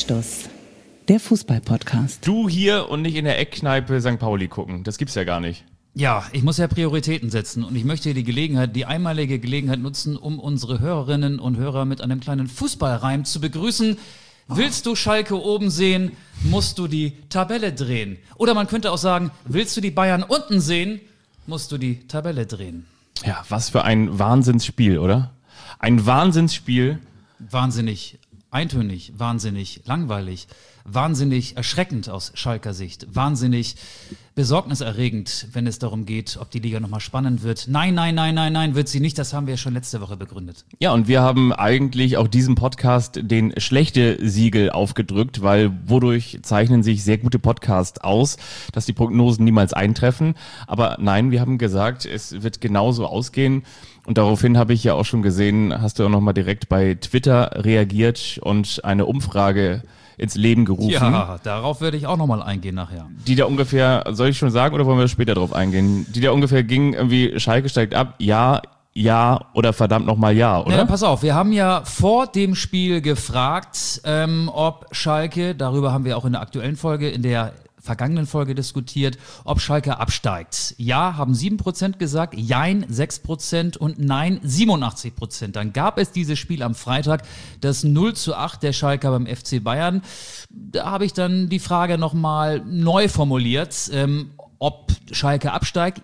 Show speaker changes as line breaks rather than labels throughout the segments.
Anstoß, der Fußball-Podcast.
Du hier und nicht in der Eckkneipe St. Pauli gucken, das gibt's ja gar nicht.
Ja, ich muss ja Prioritäten setzen und ich möchte die einmalige Gelegenheit nutzen, um unsere Hörerinnen und Hörer mit einem kleinen Fußballreim zu begrüßen. Willst du Schalke oben sehen, musst du die Tabelle drehen. Oder man könnte auch sagen, willst du die Bayern unten sehen, musst du die Tabelle drehen.
Ja, was für ein Wahnsinnsspiel, oder? Ein Wahnsinnsspiel.
Wahnsinnig eintönig, wahnsinnig langweilig, wahnsinnig erschreckend aus Schalker Sicht, wahnsinnig besorgniserregend, wenn es darum geht, ob die Liga nochmal spannend wird. Nein, wird sie nicht, das haben wir schon letzte Woche begründet.
Ja, und wir haben eigentlich auch diesem Podcast den Schlechte-Siegel aufgedrückt, weil wodurch zeichnen sich sehr gute Podcasts aus, dass die Prognosen niemals eintreffen. Aber nein, wir haben gesagt, es wird genauso ausgehen. Und daraufhin habe ich ja auch schon gesehen, hast du auch nochmal direkt bei Twitter reagiert und eine Umfrage ins Leben gerufen.
Ja, darauf werde ich auch nochmal eingehen nachher.
Die da ungefähr, soll ich schon sagen oder wollen wir später drauf eingehen? Die da ungefähr ging irgendwie, Schalke steigt ab, ja oder verdammt nochmal ja, oder?
Ja, pass auf, wir haben ja vor dem Spiel gefragt, ob Schalke, darüber haben wir auch in der aktuellen Folge, in der vergangenen Folge diskutiert, ob Schalke absteigt. Ja, haben 7% gesagt, Jein 6% und Nein 87%. Dann gab es dieses Spiel am Freitag, das 0:8 der Schalker beim FC Bayern. Da habe ich dann die Frage nochmal neu formuliert, ob Schalke absteigt.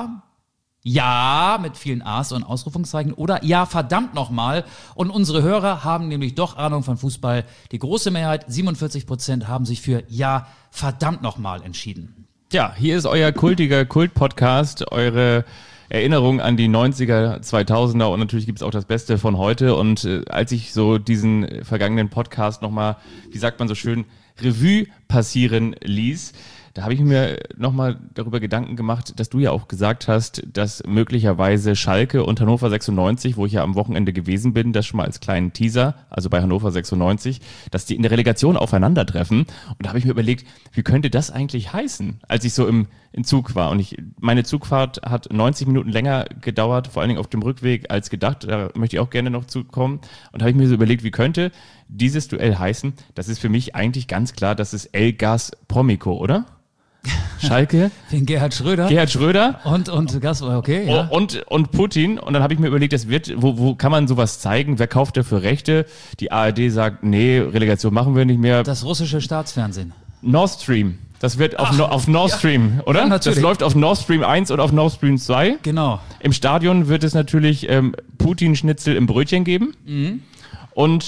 Ja, mit vielen A's und Ausrufungszeichen oder ja, verdammt nochmal. Und unsere Hörer haben nämlich doch Ahnung von Fußball. Die große Mehrheit, 47%, haben sich für ja, verdammt nochmal entschieden.
Ja, hier ist euer kultiger Kult-Podcast, eure Erinnerung an die 90er, 2000er und natürlich gibt's auch das Beste von heute. Und als ich so diesen vergangenen Podcast nochmal, wie sagt man so schön, Revue passieren ließ, da habe ich mir nochmal darüber Gedanken gemacht, dass du ja auch gesagt hast, dass möglicherweise Schalke und Hannover 96, wo ich ja am Wochenende gewesen bin, das schon mal als kleinen Teaser, also bei Hannover 96, dass die in der Relegation aufeinandertreffen. Und da habe ich mir überlegt, wie könnte das eigentlich heißen, als ich so im Zug war. Und meine Zugfahrt hat 90 Minuten länger gedauert, vor allen Dingen auf dem Rückweg als gedacht. Da möchte ich auch gerne noch zukommen. Und da habe ich mir so überlegt, wie könnte dieses Duell heißen? Das ist für mich eigentlich ganz klar, das ist El Gas Promico, oder? Schalke.
Den Gerhard Schröder. Und Gas, okay, ja.
Und Putin. Und dann habe ich mir überlegt, das wird, wo kann man sowas zeigen? Wer kauft dafür Rechte? Die ARD sagt, nee, Relegation machen wir nicht mehr.
Das russische Staatsfernsehen.
Nord Stream. Das wird auf Nord Stream, oder?
Ja, natürlich.
Das läuft auf Nord Stream 1 und auf Nord Stream 2.
Genau.
Im Stadion wird es natürlich Putin-Schnitzel im Brötchen geben. Mhm. Und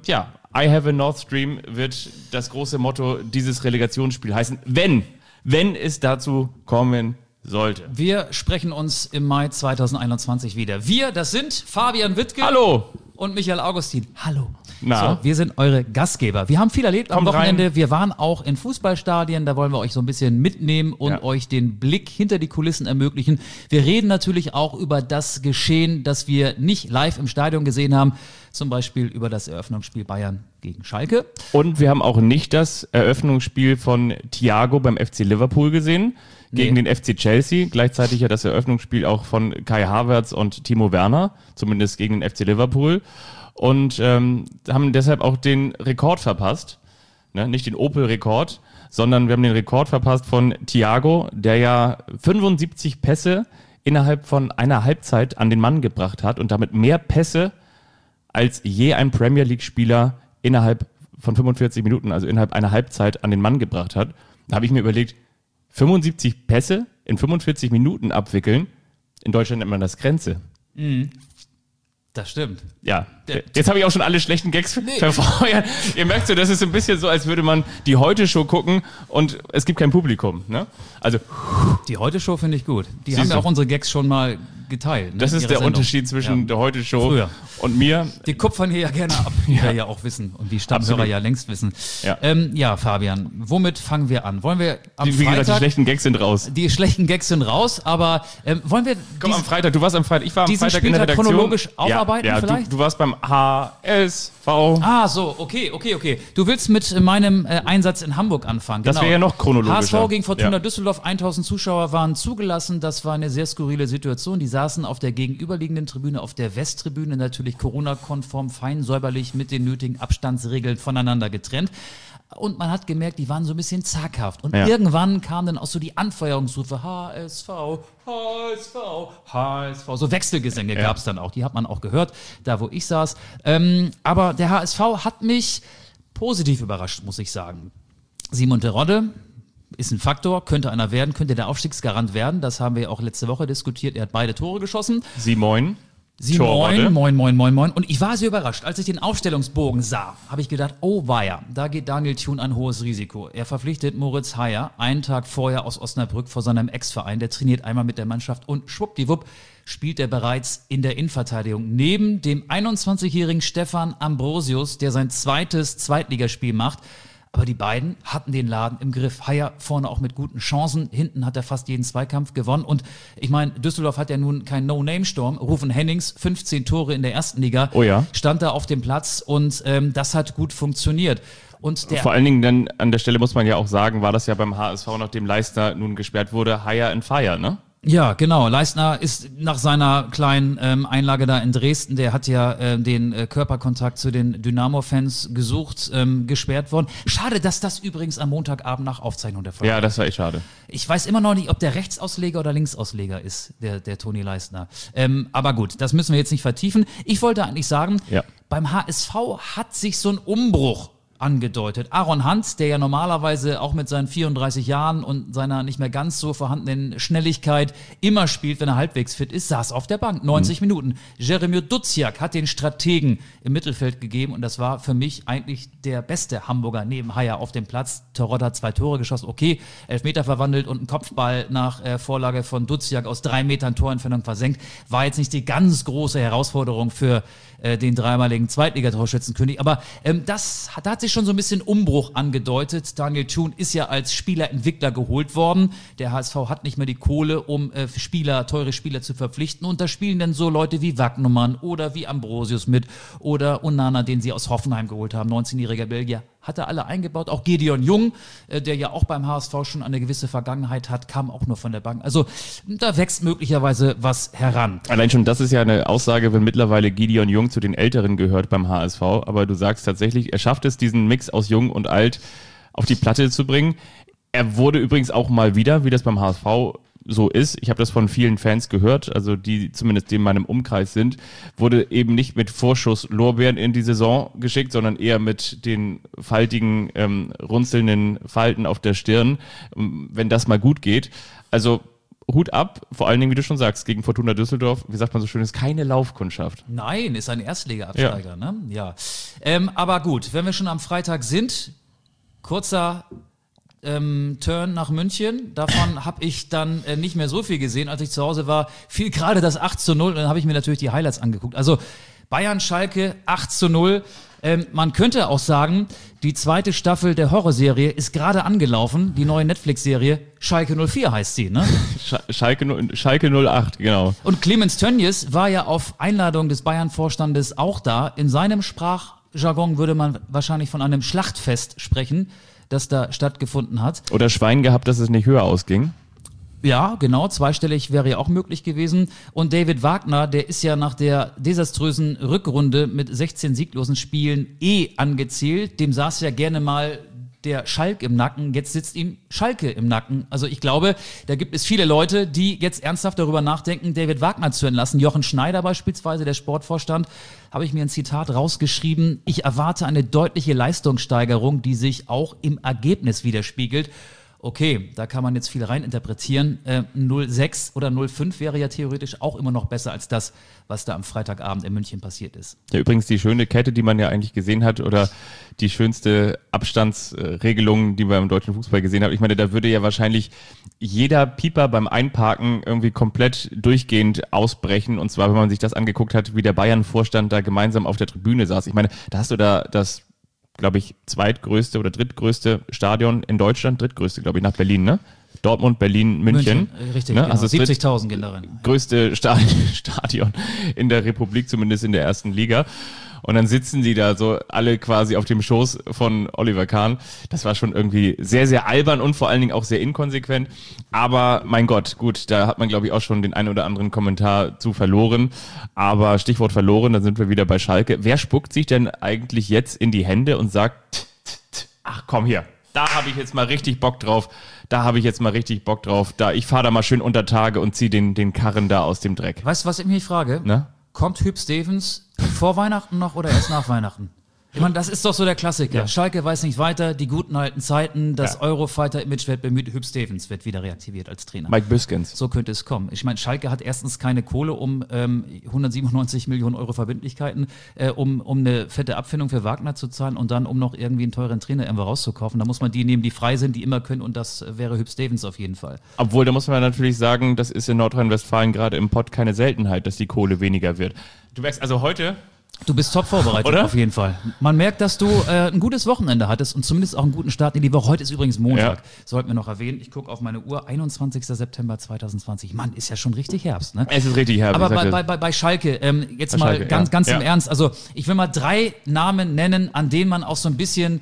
I have a Nord Stream wird das große Motto dieses Relegationsspiels heißen, wenn es dazu kommen sollte.
Wir sprechen uns im Mai 2021 wieder. Wir, das sind Fabian Wittke.
Hallo.
Und Michael Augustin. Hallo.
Na?
So, wir sind eure Gastgeber. Wir haben viel erlebt am Wochenende.
Rein.
Wir waren auch in Fußballstadien. Da wollen wir euch so ein bisschen mitnehmen und euch den Blick hinter die Kulissen ermöglichen. Wir reden natürlich auch über das Geschehen, das wir nicht live im Stadion gesehen haben. Zum Beispiel über das Eröffnungsspiel Bayern gegen Schalke.
Und wir haben auch nicht das Eröffnungsspiel von Thiago beim FC Liverpool gesehen. Gegen den FC Chelsea. Gleichzeitig ja das Eröffnungsspiel auch von Kai Havertz und Timo Werner. Zumindest gegen den FC Liverpool. Und haben deshalb auch den Rekord verpasst. Ne? Nicht den Opel-Rekord, sondern wir haben den Rekord verpasst von Thiago, der ja 75 Pässe innerhalb von einer Halbzeit an den Mann gebracht hat und damit mehr Pässe als je ein Premier League-Spieler innerhalb von 45 Minuten, also innerhalb einer Halbzeit an den Mann gebracht hat. Da habe ich mir überlegt, 75 Pässe in 45 Minuten abwickeln, in Deutschland nennt man das Grenze.
Mhm. Das stimmt.
Ja, jetzt habe ich auch schon alle schlechten Gags verfeuert. Ihr merkt so, das ist ein bisschen so, als würde man die Heute-Show gucken und es gibt kein Publikum. Ne? Also
die Heute-Show finde ich gut. Die haben ja auch unsere Gags schon mal geteilt. Ne?
Das ist der Unterschied zwischen der Heute-Show und mir.
Die kupfern hier ja gerne ab, wie wir ja auch wissen und die Stammhörer ja längst wissen. Ja. Fabian, womit fangen wir an? Wollen wir am Freitag... Wie gesagt,
die schlechten Gags sind raus.
Die schlechten Gags sind raus, aber wollen wir...
Komm, am Freitag, du warst am Freitag, ich war am Freitag in der Redaktion.
Chronologisch aufarbeiten vielleicht?
Du warst beim HSV.
Ah, so, okay. Du willst mit meinem Einsatz in Hamburg anfangen.
Das wäre ja noch chronologischer.
HSV gegen Fortuna Düsseldorf, 1000 Zuschauer waren zugelassen. Das war eine sehr skurrile Situation. Die saßen auf der gegenüberliegenden Tribüne, auf der Westtribüne, natürlich Corona-konform, fein säuberlich mit den nötigen Abstandsregeln voneinander getrennt. Und man hat gemerkt, die waren so ein bisschen zaghaft. Und irgendwann kamen dann auch so die Anfeuerungsrufe, HSV, HSV, HSV. So Wechselgesänge gab es dann auch, die hat man auch gehört, da wo ich saß. Aber der HSV hat mich positiv überrascht, muss ich sagen. Simon Terodde ist ein Faktor, könnte einer werden, könnte der Aufstiegsgarant werden. Das haben wir auch letzte Woche diskutiert. Er hat beide Tore geschossen.
Moin.
Moin. Und ich war sehr überrascht. Als ich den Aufstellungsbogen sah, habe ich gedacht, oh weia, da geht Daniel Thun ein hohes Risiko. Er verpflichtet Moritz Heyer einen Tag vorher aus Osnabrück vor seinem Ex-Verein. Der trainiert einmal mit der Mannschaft und schwuppdiwupp spielt er bereits in der Innenverteidigung. Neben dem 21-jährigen Stefan Ambrosius, der sein zweites Zweitligaspiel macht. Aber die beiden hatten den Laden im Griff. Heyer vorne auch mit guten Chancen. Hinten hat er fast jeden Zweikampf gewonnen. Und ich meine, Düsseldorf hat ja nun keinen No-Name-Sturm. Rufen Hennings, 15 Tore in der ersten Liga.
Oh ja.
Stand da auf dem Platz und das hat gut funktioniert. Und
vor allen Dingen dann an der Stelle muss man ja auch sagen, war das ja beim HSV, nachdem Leistner nun gesperrt wurde, Heyer and Fire, ne?
Ja, genau. Leistner ist nach seiner kleinen Einlage da in Dresden, der hat ja den Körperkontakt zu den Dynamo-Fans gesucht, gesperrt worden. Schade, dass das übrigens am Montagabend nach Aufzeichnung der Folge.
Ja, das war echt schade.
Ich weiß immer noch nicht, ob der Rechtsausleger oder Linksausleger ist, der Toni Leistner. Aber gut, das müssen wir jetzt nicht vertiefen. Ich wollte eigentlich sagen, beim HSV hat sich so ein Umbruch angedeutet. Aaron Hans, der ja normalerweise auch mit seinen 34 Jahren und seiner nicht mehr ganz so vorhandenen Schnelligkeit immer spielt, wenn er halbwegs fit ist, saß auf der Bank, 90 Minuten. Jeremio Duziak hat den Strategen im Mittelfeld gegeben und das war für mich eigentlich der beste Hamburger neben Heyer auf dem Platz. Terodde hat 2 Tore geschossen, okay, Elfmeter verwandelt und ein Kopfball nach Vorlage von Duziak aus 3 Metern Torentfernung versenkt. War jetzt nicht die ganz große Herausforderung für den dreimaligen Zweitligatorschützenkönig, aber da hat sich schon so ein bisschen Umbruch angedeutet. Daniel Thun ist ja als Spielerentwickler geholt worden. Der HSV hat nicht mehr die Kohle, um teure Spieler zu verpflichten. Und da spielen dann so Leute wie Wagnumann oder wie Ambrosius mit oder Onana, den sie aus Hoffenheim geholt haben, 19-jähriger Belgier. Hat er alle eingebaut. Auch Gideon Jung, der ja auch beim HSV schon eine gewisse Vergangenheit hat, kam auch nur von der Bank. Also da wächst möglicherweise was heran.
Allein schon das ist ja eine Aussage, wenn mittlerweile Gideon Jung zu den Älteren gehört beim HSV. Aber du sagst tatsächlich, er schafft es, diesen Mix aus Jung und Alt auf die Platte zu bringen. Er wurde übrigens auch mal wieder, wie das beim HSV so ist, ich habe das von vielen Fans gehört, also die zumindest in meinem Umkreis sind, wurde eben nicht mit Vorschuss Lorbeeren in die Saison geschickt, sondern eher mit den faltigen, runzelnden Falten auf der Stirn, wenn das mal gut geht. Also Hut ab, vor allen Dingen, wie du schon sagst, gegen Fortuna Düsseldorf, wie sagt man so schön, ist keine Laufkundschaft.
Nein, ist ein Erstliga-Absteiger, ne? Ja. Aber gut, wenn wir schon am Freitag sind, kurzer Turn nach München. Davon habe ich dann nicht mehr so viel gesehen. Als ich zu Hause war, fiel gerade das 8:0 und dann habe ich mir natürlich die Highlights angeguckt. Also Bayern-Schalke 8:0. Man könnte auch sagen, die zweite Staffel der Horrorserie ist gerade angelaufen. Die neue Netflix-Serie Schalke 04 heißt sie, ne?
Schalke 08, genau.
Und Clemens Tönnies war ja auf Einladung des Bayern-Vorstandes auch da. In seinem Sprachjargon würde man wahrscheinlich von einem Schlachtfest sprechen, das da stattgefunden hat.
Oder Schwein gehabt, dass es nicht höher ausging.
Ja, genau, zweistellig wäre ja auch möglich gewesen. Und David Wagner, der ist ja nach der desaströsen Rückrunde mit 16 sieglosen Spielen angezählt. Dem saß ja gerne mal der Schalk im Nacken, jetzt sitzt ihm Schalke im Nacken. Also ich glaube, da gibt es viele Leute, die jetzt ernsthaft darüber nachdenken, David Wagner zu entlassen. Jochen Schneider beispielsweise, der Sportvorstand, habe ich mir ein Zitat rausgeschrieben. Ich erwarte eine deutliche Leistungssteigerung, die sich auch im Ergebnis widerspiegelt. Okay, da kann man jetzt viel reininterpretieren. 0,6 oder 0,5 wäre ja theoretisch auch immer noch besser als das, was da am Freitagabend in München passiert ist.
Ja, übrigens die schöne Kette, die man ja eigentlich gesehen hat, oder die schönste Abstandsregelung, die man im deutschen Fußball gesehen hat. Ich meine, da würde ja wahrscheinlich jeder Pieper beim Einparken irgendwie komplett durchgehend ausbrechen. Und zwar, wenn man sich das angeguckt hat, wie der Bayern-Vorstand da gemeinsam auf der Tribüne saß. Ich meine, da hast du da das, glaube ich, zweitgrößte oder drittgrößte Stadion in Deutschland, drittgrößte, glaube ich, nach Berlin, ne? Dortmund, Berlin, München.
Richtig,
ne?
Genau.
Also
70.000 gehen darin.
Größte Stadion in der Republik, zumindest in der ersten Liga. Und dann sitzen die da so alle quasi auf dem Schoß von Oliver Kahn. Das war schon irgendwie sehr, sehr albern und vor allen Dingen auch sehr inkonsequent. Aber mein Gott, gut, da hat man, glaube ich, auch schon den einen oder anderen Kommentar zu verloren. Aber Stichwort verloren, dann sind wir wieder bei Schalke. Wer spuckt sich denn eigentlich jetzt in die Hände und sagt, ach komm hier, da habe ich jetzt mal richtig Bock drauf. Ich fahre da mal schön unter Tage und ziehe den Karren da aus dem Dreck.
Weißt du, was ich mich frage?
Na?
Kommt Hüb Stevens vor Weihnachten noch oder erst nach Weihnachten? Ich meine, das ist doch so der Klassiker. Ja. Schalke weiß nicht weiter, die guten alten Zeiten, das Eurofighter-Image wird bemüht, Hüb Stevens wird wieder reaktiviert als Trainer.
Mike Biskens.
So könnte es kommen. Ich meine, Schalke hat erstens keine Kohle, um 197 Millionen Euro Verbindlichkeiten, um eine fette Abfindung für Wagner zu zahlen und dann, um noch irgendwie einen teuren Trainer irgendwo rauszukaufen. Da muss man die nehmen, die frei sind, die immer können, und das wäre Hüb Stevens auf jeden Fall.
Obwohl, da muss man natürlich sagen, das ist in Nordrhein-Westfalen gerade im Pott keine Seltenheit, dass die Kohle weniger wird. Du merkst also heute...
Du bist top vorbereitet, oder? Auf jeden Fall. Man merkt, dass du ein gutes Wochenende hattest und zumindest auch einen guten Start in die Woche. Heute ist übrigens Montag, sollten wir noch erwähnen. Ich gucke auf meine Uhr, 21. September 2020. Mann, ist ja schon richtig Herbst, ne?
Es ist richtig Herbst.
Aber bei Schalke, jetzt bei mal Schalke, ganz im Ernst. Also ich will mal 3 Namen nennen, an denen man auch so ein bisschen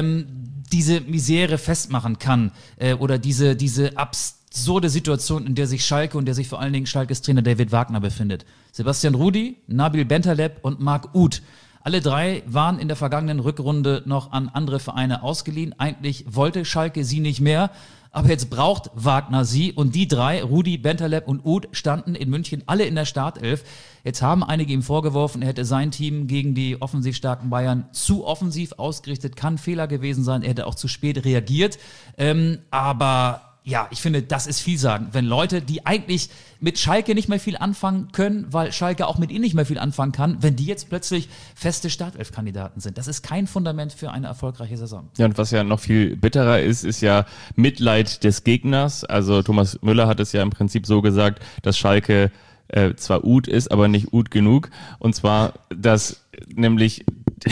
diese Misere festmachen kann oder diese absurde Situation, in der sich Schalke und der sich vor allen Dingen Schalkes Trainer David Wagner befindet. Sebastian Rudy, Nabil Bentaleb und Marc Uth. Alle 3 waren in der vergangenen Rückrunde noch an andere Vereine ausgeliehen. Eigentlich wollte Schalke sie nicht mehr, aber jetzt braucht Wagner sie. Und die 3, Rudy, Bentaleb und Uth, standen in München alle in der Startelf. Jetzt haben einige ihm vorgeworfen, er hätte sein Team gegen die offensiv starken Bayern zu offensiv ausgerichtet. Kann ein Fehler gewesen sein, er hätte auch zu spät reagiert. Aber... ja, ich finde, das ist vielsagend, wenn Leute, die eigentlich mit Schalke nicht mehr viel anfangen können, weil Schalke auch mit ihnen nicht mehr viel anfangen kann, wenn die jetzt plötzlich feste Startelf-Kandidaten sind. Das ist kein Fundament für eine erfolgreiche Saison.
Ja, und was ja noch viel bitterer ist ja Mitleid des Gegners. Also Thomas Müller hat es ja im Prinzip so gesagt, dass Schalke zwar Uth ist, aber nicht Uth genug. Und zwar, dass nämlich...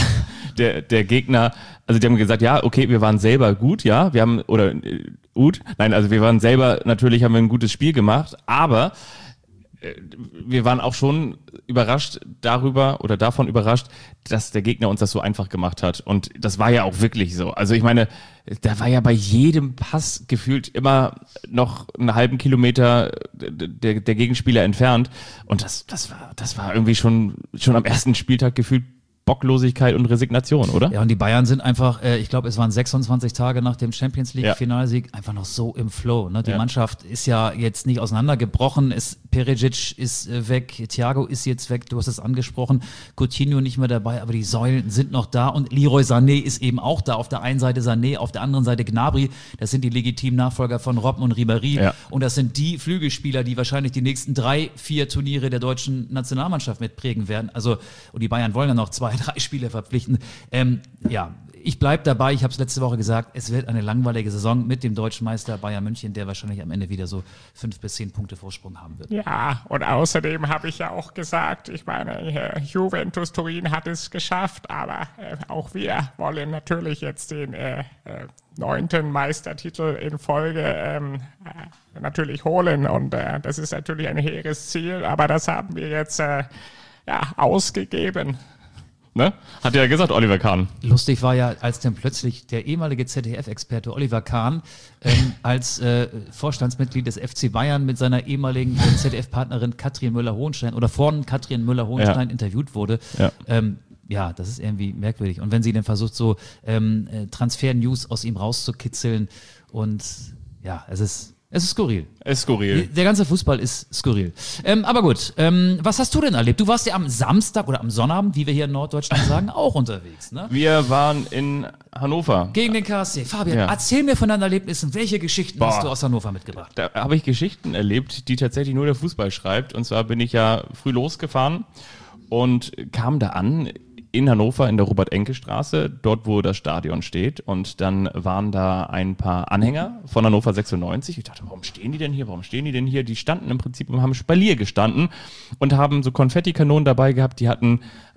Der Gegner, also die haben gesagt, ja, okay, wir waren selber gut, ja, wir haben, oder gut, nein, also wir waren selber, natürlich haben wir ein gutes Spiel gemacht, aber wir waren auch schon überrascht davon überrascht, dass der Gegner uns das so einfach gemacht hat. Und das war ja auch wirklich so. Also ich meine, da war ja bei jedem Pass gefühlt immer noch einen halben Kilometer der Gegenspieler entfernt. Und das war irgendwie schon am ersten Spieltag gefühlt Bocklosigkeit und Resignation, oder?
Ja, und die Bayern sind einfach, ich glaube, es waren 26 Tage nach dem Champions-League-Finalsieg, einfach noch so im Flow. Ne? Die Mannschaft ist ja jetzt nicht auseinandergebrochen. Perisic ist weg, Thiago ist jetzt weg, du hast es angesprochen, Coutinho nicht mehr dabei, aber die Säulen sind noch da und Leroy Sané ist eben auch da. Auf der einen Seite Sané, auf der anderen Seite Gnabry. Das sind die legitimen Nachfolger von Robben und Ribéry. Ja. Und das sind die Flügelspieler, die wahrscheinlich die nächsten 3-4 Turniere der deutschen Nationalmannschaft mitprägen werden. Also, und die Bayern wollen ja noch 2-3 Spieler verpflichten. Ich bleibe dabei, ich habe es letzte Woche gesagt, es wird eine langweilige Saison mit dem deutschen Meister Bayern München, der wahrscheinlich am Ende wieder so 5 bis 10 Punkte Vorsprung haben wird.
Ja, und außerdem habe ich ja auch gesagt, ich meine, Juventus Turin hat es geschafft, aber auch wir wollen natürlich jetzt den 9. Meistertitel in Folge natürlich holen und das ist natürlich ein hehres Ziel, aber das haben wir jetzt ausgegeben.
Ne? Hat ja gesagt, Oliver Kahn.
Lustig war ja, als dann plötzlich der ehemalige ZDF-Experte Oliver Kahn als Vorstandsmitglied des FC Bayern mit seiner ehemaligen ZDF-Partnerin Katrin Müller-Hohenstein oder von Katrin Müller-Hohenstein interviewt wurde. Ja. Das ist irgendwie merkwürdig. Und wenn sie dann versucht, so Transfer-News aus ihm rauszukitzeln und ja, es ist skurril.
Es ist skurril.
Der ganze Fußball ist skurril. Aber gut, was hast du denn erlebt? Du warst ja am Samstag oder am Sonnabend, wie wir hier in Norddeutschland sagen, auch unterwegs, ne?
Wir waren in Hannover.
Gegen den KSC. Fabian, erzähl mir von deinen Erlebnissen. Welche Geschichten hast du aus Hannover mitgebracht?
Da habe ich Geschichten erlebt, die tatsächlich nur der Fußball schreibt. Und zwar bin ich ja früh losgefahren und kam da an in Hannover in der Robert-Enke-Straße, dort wo das Stadion steht, und dann waren da ein paar Anhänger von Hannover 96. Ich dachte, warum stehen die denn hier? Die standen im Prinzip und haben Spalier gestanden und haben so Konfettikanonen dabei gehabt, die hatten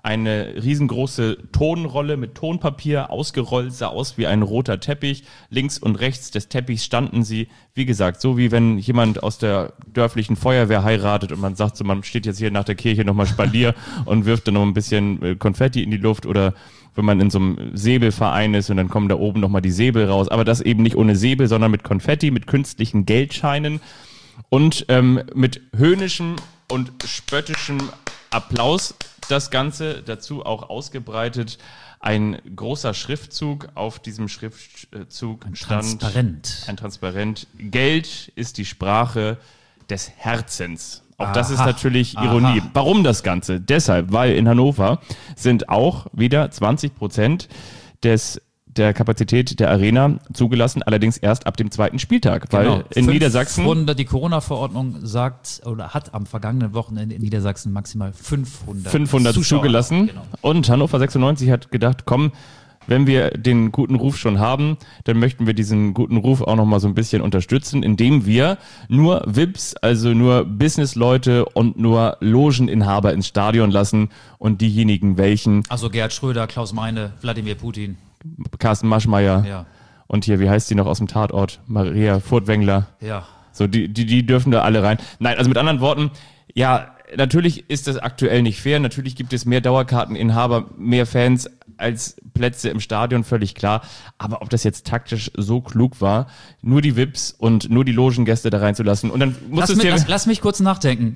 eine riesengroße Tonrolle mit Tonpapier ausgerollt, sah aus wie ein roter Teppich. Links und rechts des Teppichs standen sie, wie gesagt, so wie wenn jemand aus der dörflichen Feuerwehr heiratet und man sagt so, man steht jetzt hier nach der Kirche nochmal Spalier und wirft dann noch ein bisschen Konfetti in die Luft, oder wenn man in so einem Säbelverein ist und dann kommen da oben nochmal die Säbel raus. Aber das eben nicht ohne Säbel, sondern mit Konfetti, mit künstlichen Geldscheinen und mit höhnischem und spöttischem Applaus das Ganze, dazu auch ausgebreitet ein großer Schriftzug. Auf diesem Schriftzug stand ein Transparent. Geld ist die Sprache des Herzens. Auch das ist natürlich Ironie. Warum das Ganze? Deshalb, weil in Hannover sind auch wieder 20% der Kapazität der Arena zugelassen, allerdings erst ab dem 2. Spieltag, weil in Niedersachsen...
Die Corona-Verordnung sagt oder hat am vergangenen Wochenende in Niedersachsen maximal 500
zugelassen.
Genau.
Und Hannover 96 hat gedacht, komm, wenn wir den guten Ruf schon haben, dann möchten wir diesen guten Ruf auch nochmal so ein bisschen unterstützen, indem wir nur VIPs, also nur Businessleute und nur Logeninhaber ins Stadion lassen und diejenigen, welchen...
Also Gerhard Schröder, Klaus Meine, Wladimir Putin...
Carsten Maschmeyer und hier, wie heißt die noch aus dem Tatort? Maria Furtwängler.
Ja.
So, die dürfen da alle rein. Nein, also mit anderen Worten, ja, natürlich ist das aktuell nicht fair. Natürlich gibt es mehr Dauerkarteninhaber, mehr Fans als Plätze im Stadion, völlig klar. Aber ob das jetzt taktisch so klug war, nur die VIPs und nur die Logengäste da reinzulassen und dann
lass mich kurz nachdenken.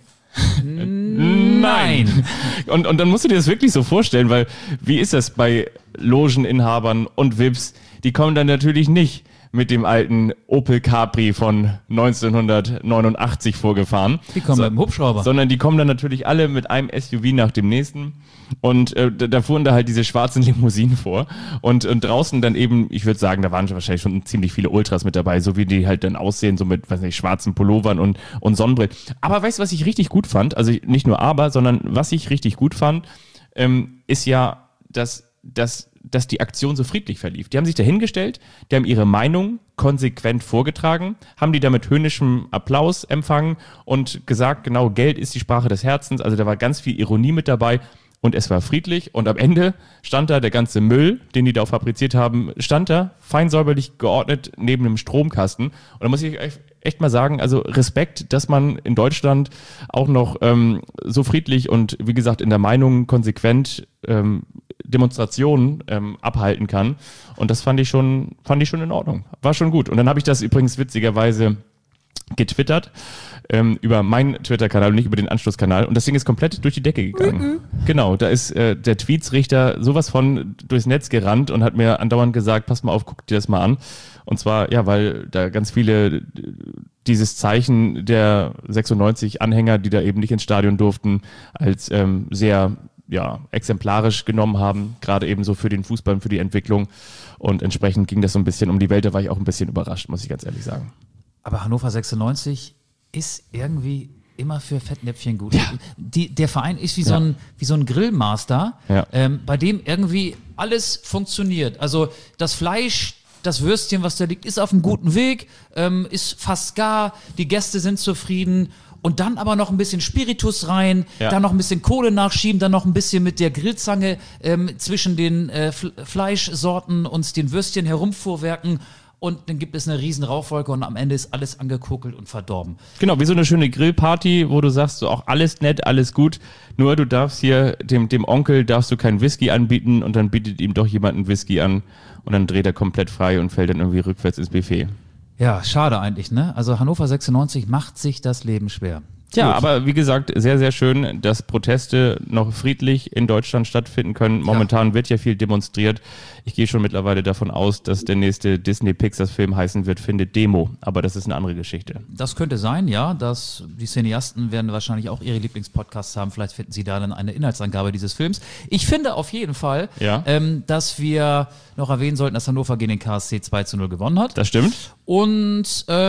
Nein.
Und dann musst du dir das wirklich so vorstellen, weil wie ist das bei Logeninhabern und VIPs? Die kommen dann natürlich nicht mit dem alten Opel Capri von 1989 vorgefahren.
Die kommen mit dem Hubschrauber.
Sondern die kommen dann natürlich alle mit einem SUV nach dem nächsten. Und da fuhren da halt diese schwarzen Limousinen vor. Und draußen dann eben, ich würde sagen, da waren wahrscheinlich schon ziemlich viele Ultras mit dabei, so wie die halt dann aussehen, so mit, weiß nicht, schwarzen Pullovern und Sonnenbrillen. Aber weißt du, was ich richtig gut fand? Also nicht nur aber, sondern was ich richtig gut fand, ist ja, dass die Aktion so friedlich verlief. Die haben sich da hingestellt, die haben ihre Meinung konsequent vorgetragen, haben die da mit höhnischem Applaus empfangen und gesagt, genau, Geld ist die Sprache des Herzens. Also da war ganz viel Ironie mit dabei und es war friedlich. Und am Ende stand da der ganze Müll, den die da auch fabriziert haben, stand da fein säuberlich geordnet neben einem Stromkasten. Und da muss ich echt mal sagen, also Respekt, dass man in Deutschland auch noch so friedlich und wie gesagt in der Meinung konsequent Demonstrationen abhalten kann. Und das fand ich schon in Ordnung. War schon gut. Und dann habe ich das übrigens witzigerweise getwittert über meinen Twitter-Kanal und nicht über den Anschlusskanal. Und das Ding ist komplett durch die Decke gegangen. Genau, da ist der Tweetsrichter sowas von durchs Netz gerannt und hat mir andauernd gesagt, pass mal auf, guck dir das mal an. Und zwar, ja, weil da ganz viele dieses Zeichen der 96 Anhänger, die da eben nicht ins Stadion durften, als sehr exemplarisch genommen haben, gerade eben so für den Fußball und für die Entwicklung. Und entsprechend ging das so ein bisschen um die Welt. Da war ich auch ein bisschen überrascht, muss ich ganz ehrlich sagen.
Aber Hannover 96 ist irgendwie immer für Fettnäpfchen gut. Ja. Der Verein ist wie so ein Grillmaster, bei dem irgendwie alles funktioniert. Also das Fleisch, das Würstchen, was da liegt, ist auf einem guten Weg, ist fast gar, die Gäste sind zufrieden. Und dann aber noch ein bisschen Spiritus rein, dann noch ein bisschen Kohle nachschieben, dann noch ein bisschen mit der Grillzange zwischen den Fleischsorten und den Würstchen herumfuhrwerken. Und dann gibt es eine riesen Rauchwolke und am Ende ist alles angekokelt und verdorben.
Genau, wie so eine schöne Grillparty, wo du sagst, so auch alles nett, alles gut, nur du darfst hier dem Onkel darfst du keinen Whisky anbieten und dann bietet ihm doch jemand einen Whisky an und dann dreht er komplett frei und fällt dann irgendwie rückwärts ins Buffet.
Ja, schade eigentlich, ne? Also Hannover 96 macht sich das Leben schwer.
Ja, aber wie gesagt, sehr, sehr schön, dass Proteste noch friedlich in Deutschland stattfinden können. Momentan wird ja viel demonstriert. Ich gehe schon mittlerweile davon aus, dass der nächste Disney-Pixar-Film heißen wird, Findet Demo. Aber das ist eine andere Geschichte.
Das könnte sein, ja. Die Cineasten werden wahrscheinlich auch ihre Lieblingspodcasts haben. Vielleicht finden sie da dann eine Inhaltsangabe dieses Films. Ich finde auf jeden Fall, dass wir noch erwähnen sollten, dass Hannover gegen den KSC 2:0 gewonnen hat.
Das stimmt.
Und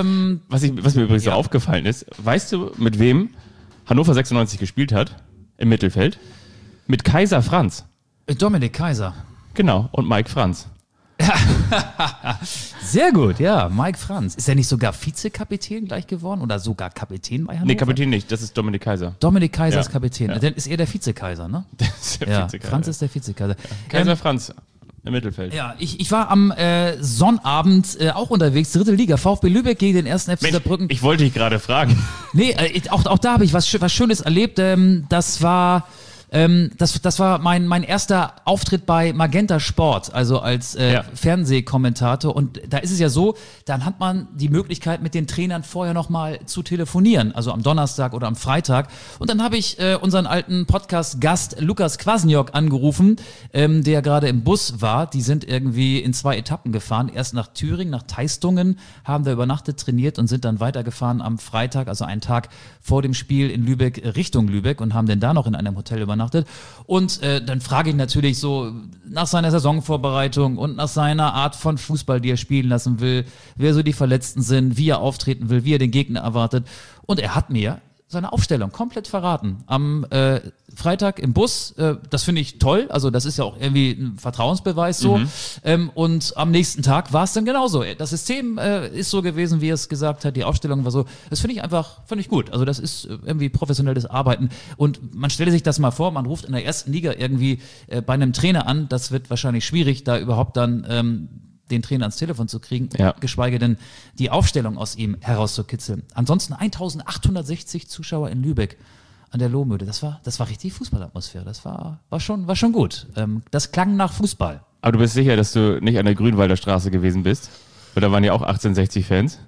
was mir übrigens so aufgefallen ist, weißt du, mit wem Hannover 96 gespielt hat? Im Mittelfeld? Mit Kaiser Franz.
Dominik Kaiser.
Genau, und Mike Franz.
Sehr gut, ja. Mike Franz. Ist er nicht sogar Vizekapitän gleich geworden oder sogar Kapitän bei Hannover?
Nee, Kapitän nicht, das ist Dominik Kaiser.
Dominik Kaiser ist
Ja,
Kapitän.
ja.
Dann ist er der Vizekaiser, ne?
Das ist der Vizekaiser.
Franz ist der Vizekaiser.
Kaiser Franz im Mittelfeld.
Ja, ich war am Sonnabend auch unterwegs, 3. Liga, VfB Lübeck gegen den 1. FC
Mensch,
Saarbrücken.
ich wollte dich gerade fragen.
Nee, auch da habe ich was Schönes erlebt. Das war mein erster Auftritt bei Magenta Sport, also als Fernsehkommentator. Und da ist es ja so, dann hat man die Möglichkeit, mit den Trainern vorher nochmal zu telefonieren, also am Donnerstag oder am Freitag. Und dann habe ich unseren alten Podcast-Gast Lukas Kwasniok angerufen, der gerade im Bus war. Die sind irgendwie in 2 Etappen gefahren. Erst nach Thüringen, nach Teistungen, haben da übernachtet, trainiert und sind dann weitergefahren am Freitag, also einen Tag vor dem Spiel in Lübeck, Richtung Lübeck und haben dann da noch in einem Hotel übernachtet. Und dann frage ich natürlich so nach seiner Saisonvorbereitung und nach seiner Art von Fußball, die er spielen lassen will, wer so die Verletzten sind, wie er auftreten will, wie er den Gegner erwartet. Und er hat mir seine Aufstellung komplett verraten. Am Freitag im Bus, das finde ich toll, also das ist ja auch irgendwie ein Vertrauensbeweis so. Und am nächsten Tag war es dann genauso. Das System ist so gewesen, wie er es gesagt hat, die Aufstellung war so. Das finde ich gut. Also das ist irgendwie professionelles Arbeiten. Und man stelle sich das mal vor, man ruft in der 1. Liga irgendwie bei einem Trainer an, das wird wahrscheinlich schwierig, da überhaupt dann den Trainer ans Telefon zu kriegen, geschweige denn die Aufstellung aus ihm herauszukitzeln. Ansonsten 1860 Zuschauer in Lübeck an der Lohmühle. Das war richtig Fußballatmosphäre. Das war schon gut. Das klang nach Fußball.
Aber du bist sicher, dass du nicht an der Grünwalder Straße gewesen bist? Weil da waren ja auch 1860-Fans.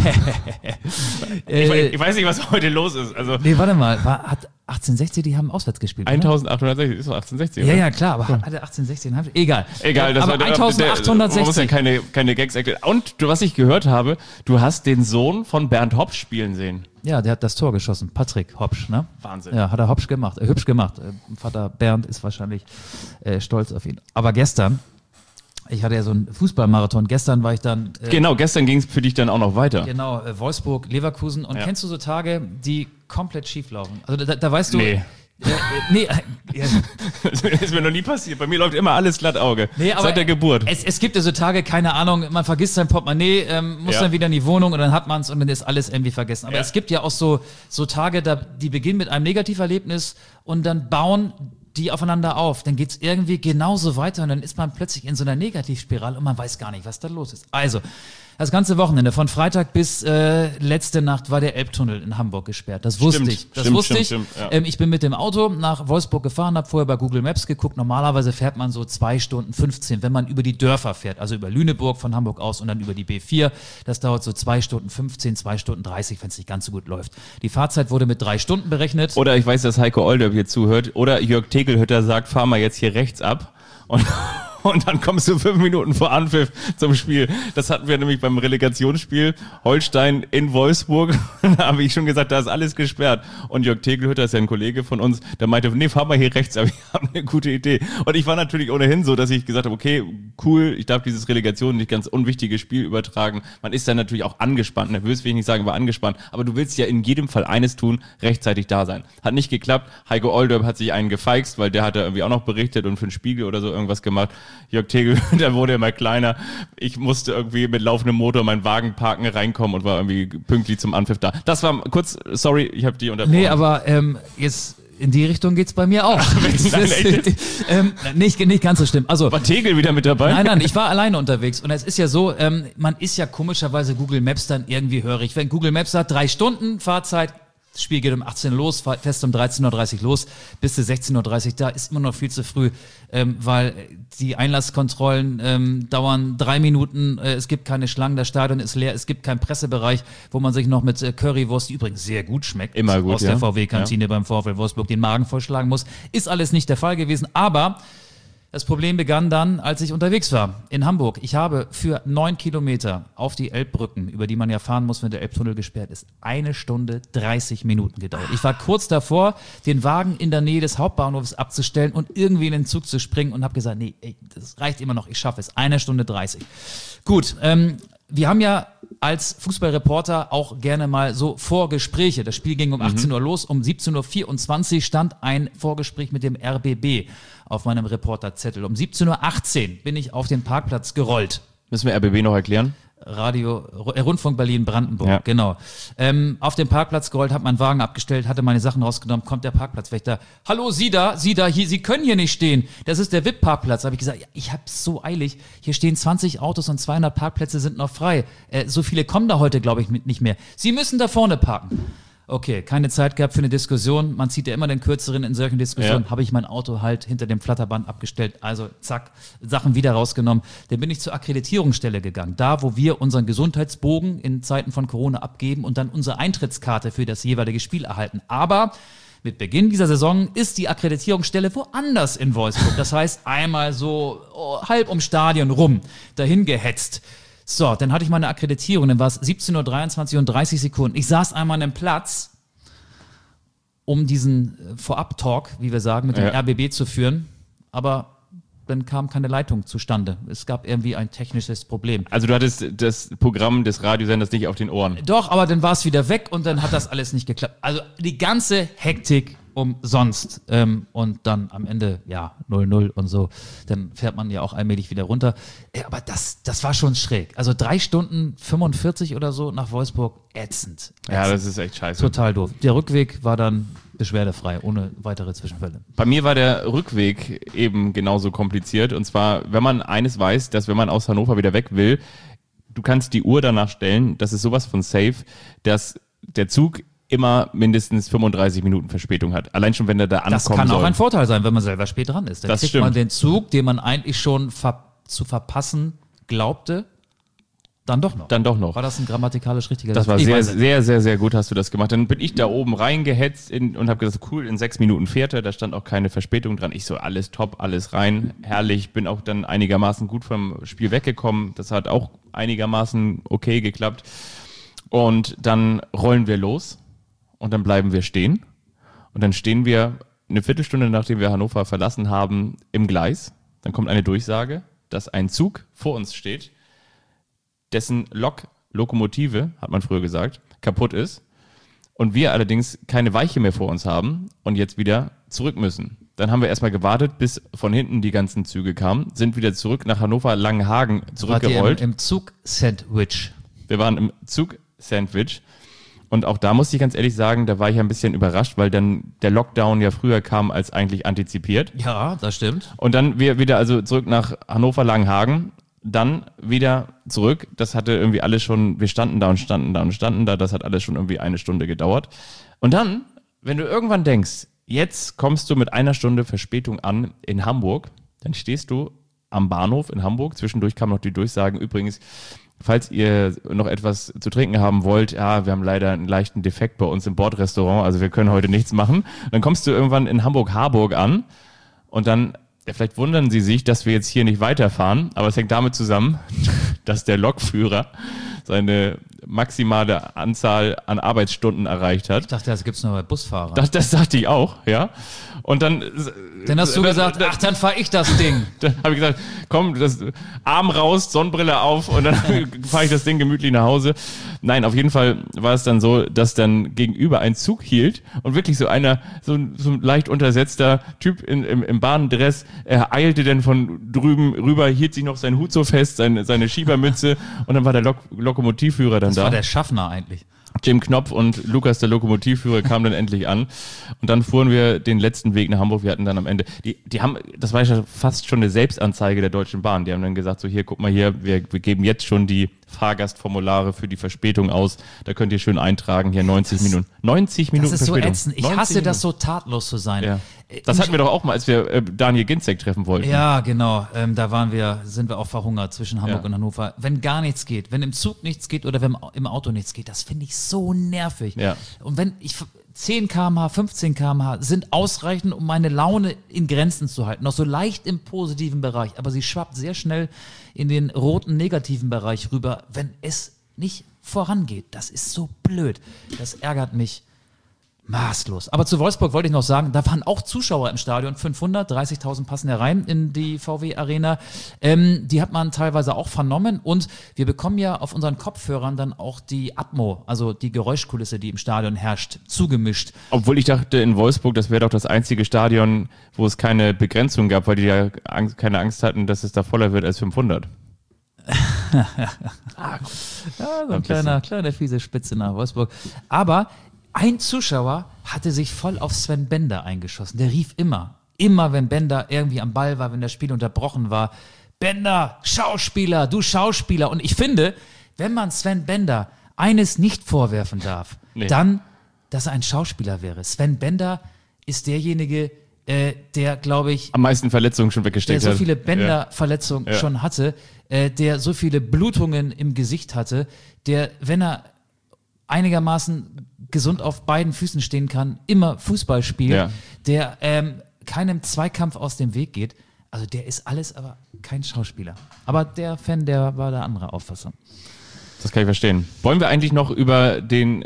Ich weiß nicht, was heute los ist. Also
Nee, warte mal. Hat 1860, die haben auswärts gespielt, oder?
1860, ist doch 1860, oder?
Ja, klar, aber hat er 1860? Egal.
Das
aber
war
1860.
Man muss ja keine Gags erklären. Und was ich gehört habe, du hast den Sohn von Bernd Hopsch spielen sehen.
Ja, der hat das Tor geschossen. Patrick Hopsch, ne?
Wahnsinn.
Ja, hat er hübsch gemacht. Vater Bernd ist wahrscheinlich stolz auf ihn. Aber gestern, ich hatte ja so einen Fußballmarathon. Gestern war ich dann...
Genau, gestern ging es für dich dann auch noch weiter.
Genau, Wolfsburg, Leverkusen. Und kennst du so Tage, die komplett schief laufen? Also da weißt du...
Nee.
Nee,
Das ist mir noch nie passiert. Bei mir läuft immer alles glatt Auge.
Nee, aber
seit der Geburt.
Es gibt ja so Tage, keine Ahnung, man vergisst sein Portemonnaie, muss dann wieder in die Wohnung und dann hat man es und dann ist alles irgendwie vergessen. Aber es gibt ja auch so Tage, die beginnen mit einem Negativerlebnis und dann bauen die aufeinander auf. Dann geht es irgendwie genauso weiter und dann ist man plötzlich in so einer Negativspirale und man weiß gar nicht, was da los ist. Also, das ganze Wochenende, von Freitag bis letzte Nacht war der Elbtunnel in Hamburg gesperrt. Das wusste ich.
Stimmt, ja.
Ich bin mit dem Auto nach Wolfsburg gefahren, habe vorher bei Google Maps geguckt. Normalerweise fährt man so 2 Stunden 15, wenn man über die Dörfer fährt. Also über Lüneburg von Hamburg aus und dann über die B4. Das dauert so 2 Stunden 15, 2 Stunden 30, wenn es nicht ganz so gut läuft. Die Fahrzeit wurde mit 3 Stunden berechnet.
Oder ich weiß, dass Heiko Olderb hier zuhört. Oder Jörg Tegelhütter sagt, fahr mal jetzt hier rechts ab. Und dann kommst du 5 Minuten vor Anpfiff zum Spiel. Das hatten wir nämlich beim Relegationsspiel Holstein in Wolfsburg. Da habe ich schon gesagt, da ist alles gesperrt. Und Jörg Tegelhütter ist ja ein Kollege von uns, der meinte, nee, fahr mal hier rechts, aber wir haben eine gute Idee. Und ich war natürlich ohnehin so, dass ich gesagt habe, okay, cool, ich darf dieses Relegation, nicht ganz unwichtiges Spiel übertragen. Man ist dann natürlich auch angespannt, nervös will ich nicht sagen, aber angespannt. Aber du willst ja in jedem Fall eines tun, rechtzeitig da sein. Hat nicht geklappt. Heiko Olderb hat sich einen gefeixt, weil der hat da irgendwie auch noch berichtet und für den Spiegel oder so irgendwas gemacht. Jörg Tegel, der wurde immer kleiner. Ich musste irgendwie mit laufendem Motor meinen Wagen parken, reinkommen und war irgendwie pünktlich zum Anpfiff da. Das war kurz, sorry, ich habe die unterbrochen.
Nee, aber jetzt in die Richtung geht's bei mir auch. Nicht ganz so schlimm. Also,
war Tegel wieder mit dabei?
Nein, ich war alleine unterwegs. Und es ist ja so, man ist ja komischerweise Google Maps dann irgendwie hörig. Wenn Google Maps sagt, 3 Stunden Fahrzeit, das Spiel geht um 18 Uhr los, fest um 13.30 Uhr los, bis zu 16.30 Uhr da, ist immer noch viel zu früh, weil die Einlasskontrollen dauern 3 Minuten, es gibt keine Schlangen, das Stadion ist leer, es gibt keinen Pressebereich, wo man sich noch mit Currywurst, die übrigens sehr gut schmeckt,
immer gut,
aus der VW-Kantine beim VfL Wolfsburg den Magen vollschlagen muss. Ist alles nicht der Fall gewesen, aber das Problem begann dann, als ich unterwegs war in Hamburg. Ich habe für 9 Kilometer auf die Elbbrücken, über die man ja fahren muss, wenn der Elbtunnel gesperrt ist, 1 Stunde 30 Minuten gedauert. Ich war kurz davor, den Wagen in der Nähe des Hauptbahnhofs abzustellen und irgendwie in den Zug zu springen und habe gesagt, nee, das reicht immer noch, ich schaffe es. 1 Stunde 30. Gut, wir haben ja als Fußballreporter auch gerne mal so Vorgespräche. Das Spiel ging um 18 Uhr los, um 17.24 Uhr stand ein Vorgespräch mit dem RBB auf meinem Reporterzettel. Um 17.18 Uhr bin ich auf den Parkplatz gerollt.
Müssen wir RBB noch erklären?
Rundfunk Berlin-Brandenburg, genau. Auf dem Parkplatz gerollt, habe meinen Wagen abgestellt, hatte meine Sachen rausgenommen, kommt der Parkplatzwächter. Hallo, Sie da, hier, Sie können hier nicht stehen. Das ist der VIP-Parkplatz. Habe ich gesagt, ja, ich hab's so eilig. Hier stehen 20 Autos und 200 Parkplätze sind noch frei. So viele kommen da heute, glaube ich, nicht mehr. Sie müssen da vorne parken. Okay, keine Zeit gehabt für eine Diskussion. Man zieht ja immer den Kürzeren in solchen Diskussionen.
Ja.
Habe ich mein Auto halt hinter dem Flatterband abgestellt. Also zack, Sachen wieder rausgenommen. Dann bin ich zur Akkreditierungsstelle gegangen. Da, wo wir unseren Gesundheitsbogen in Zeiten von Corona abgeben und dann unsere Eintrittskarte für das jeweilige Spiel erhalten. Aber mit Beginn dieser Saison ist die Akkreditierungsstelle woanders in Wolfsburg. Das heißt, einmal so halb ums Stadion rum, dahin gehetzt. So, dann hatte ich meine Akkreditierung, dann war es 17.23 Uhr und 30 Sekunden. Ich saß einmal an einem Platz, um diesen Vorab-Talk, wie wir sagen, mit dem RBB zu führen, aber dann kam keine Leitung zustande. Es gab irgendwie ein technisches Problem.
Also du hattest das Programm des Radiosenders nicht auf den Ohren.
Doch, aber dann war es wieder weg und dann hat das alles nicht geklappt. Also die ganze Hektik umsonst. Und dann am Ende, 0-0 und so. Dann fährt man ja auch allmählich wieder runter. Aber das war schon schräg. Also 3 Stunden 45 oder so nach Wolfsburg, ätzend.
Ja, das ist echt scheiße.
Total doof. Der Rückweg war dann beschwerdefrei, ohne weitere Zwischenfälle.
Bei mir war der Rückweg eben genauso kompliziert. Und zwar, wenn man eines weiß, dass wenn man aus Hannover wieder weg will, du kannst die Uhr danach stellen, das ist sowas von safe, dass der Zug immer mindestens 35 Minuten Verspätung hat. Allein schon, wenn er da ankommen
Das kann
soll.
auch ein Vorteil sein, wenn man selber spät dran ist. Dann
Das
kriegt
stimmt.
man den Zug, den man eigentlich schon zu verpassen glaubte, dann doch noch. War das ein grammatikalisch richtiger
Das
Satz?
war
Ich
sehr,
weiß es nicht.
sehr, sehr, sehr gut, hast du das gemacht. Dann bin ich da oben reingehetzt und habe gesagt, cool, in 6 Minuten fährt er, da stand auch keine Verspätung dran. Ich so, alles top, alles rein, herrlich, bin auch dann einigermaßen gut vom Spiel weggekommen. Das hat auch einigermaßen okay geklappt. Und dann rollen wir los und dann bleiben wir stehen. Und dann stehen wir eine Viertelstunde, nachdem wir Hannover verlassen haben, im Gleis. Dann kommt eine Durchsage, dass ein Zug vor uns steht, dessen Lokomotive, hat man früher gesagt, kaputt ist und wir allerdings keine Weiche mehr vor uns haben und jetzt wieder zurück müssen. Dann haben wir erstmal gewartet, bis von hinten die ganzen Züge kamen, sind wieder zurück nach Hannover-Langenhagen zurückgerollt.
Im Zug-Sandwich.
Wir waren im Zug-Sandwich und auch da musste ich ganz ehrlich sagen, da war ich ein bisschen überrascht, weil dann der Lockdown ja früher kam als eigentlich antizipiert.
Ja, das stimmt.
Und dann wir wieder also zurück nach Hannover-Langenhagen, dann wieder zurück. Das hatte irgendwie alles schon, wir standen da, das hat alles schon irgendwie 1 Stunde gedauert. Und dann, wenn du irgendwann denkst, jetzt kommst du mit 1 Stunde Verspätung an in Hamburg, dann stehst du am Bahnhof in Hamburg, zwischendurch kamen noch die Durchsagen, übrigens, falls ihr noch etwas zu trinken haben wollt, ja, wir haben leider einen leichten Defekt bei uns im Bordrestaurant, also wir können heute nichts machen. Dann kommst du irgendwann in Hamburg-Harburg an und dann, ja, vielleicht wundern sie sich, dass wir jetzt hier nicht weiterfahren, aber es hängt damit zusammen, dass der Lokführer seine maximale Anzahl an Arbeitsstunden erreicht hat.
Ich dachte, das gibt's nur bei Busfahrern.
Das dachte ich auch, ja. Und dann
Dann hast du gesagt, ach, dann fahr ich das Ding.
Dann habe ich gesagt, komm, Arm raus, Sonnenbrille auf und dann fahre ich das Ding gemütlich nach Hause. Nein, auf jeden Fall war es dann so, dass dann gegenüber ein Zug hielt und wirklich so einer, so ein leicht untersetzter Typ im Bahndress, er eilte dann von drüben rüber, hielt sich noch seinen Hut so fest, seine Schiebermütze und dann war der Lokomotivführer dann
Das
da.
war der Schaffner eigentlich.
Jim Knopf und Lukas, der Lokomotivführer, kamen dann endlich an. Und dann fuhren wir den letzten Weg nach Hamburg. Wir hatten dann am Ende, die haben, das war ja fast schon eine Selbstanzeige der Deutschen Bahn. Die haben dann gesagt, so hier, guck mal hier, wir geben jetzt schon die Fahrgastformulare für die Verspätung aus. Da könnt ihr schön eintragen, hier 90 Minuten. 90 Minuten
Das ist so
Verspätung.
ätzend. Ich
90
hasse
Minuten.
das, so tatlos zu sein.
Ja. Das hatten wir doch auch mal, als wir Daniel Ginzek treffen wollten.
Ja, genau. Da sind wir auch verhungert zwischen Hamburg und Hannover. Wenn gar nichts geht, wenn im Zug nichts geht oder wenn im Auto nichts geht, das finde ich so nervig.
Ja.
Und wenn 10 km/h, 15 km/h sind ausreichend, um meine Laune in Grenzen zu halten. Noch so leicht im positiven Bereich. Aber sie schwappt sehr schnell in den roten negativen Bereich rüber, wenn es nicht vorangeht. Das ist so blöd. Das ärgert mich Maßlos. Aber zu Wolfsburg wollte ich noch sagen, da waren auch Zuschauer im Stadion, 30.000 passen ja rein in die VW-Arena. Die hat man teilweise auch vernommen und wir bekommen ja auf unseren Kopfhörern dann auch die Atmo, also die Geräuschkulisse, die im Stadion herrscht, zugemischt.
Obwohl ich dachte, in Wolfsburg, das wäre doch das einzige Stadion, wo es keine Begrenzung gab, weil die ja keine Angst hatten, dass es da voller wird als 500.
Ja, so ein kleiner fiese Spitze nach Wolfsburg. Aber ein Zuschauer hatte sich voll auf Sven Bender eingeschossen. Der rief immer, wenn Bender irgendwie am Ball war, wenn das Spiel unterbrochen war, Bender, Schauspieler, du Schauspieler. Und ich finde, wenn man Sven Bender eines nicht vorwerfen darf, dann, dass er ein Schauspieler wäre. Sven Bender ist derjenige, der, glaube ich,
am meisten Verletzungen schon weggesteckt hat.
Der so viele Bänderverletzungen schon hatte, der so viele Blutungen im Gesicht hatte, der, wenn er einigermaßen gesund auf beiden Füßen stehen kann, immer Fußball spielt, der keinem Zweikampf aus dem Weg geht. Also der ist alles, aber kein Schauspieler. Aber der Fan, der war der andere Auffassung.
Das kann ich verstehen. Wollen wir eigentlich noch über den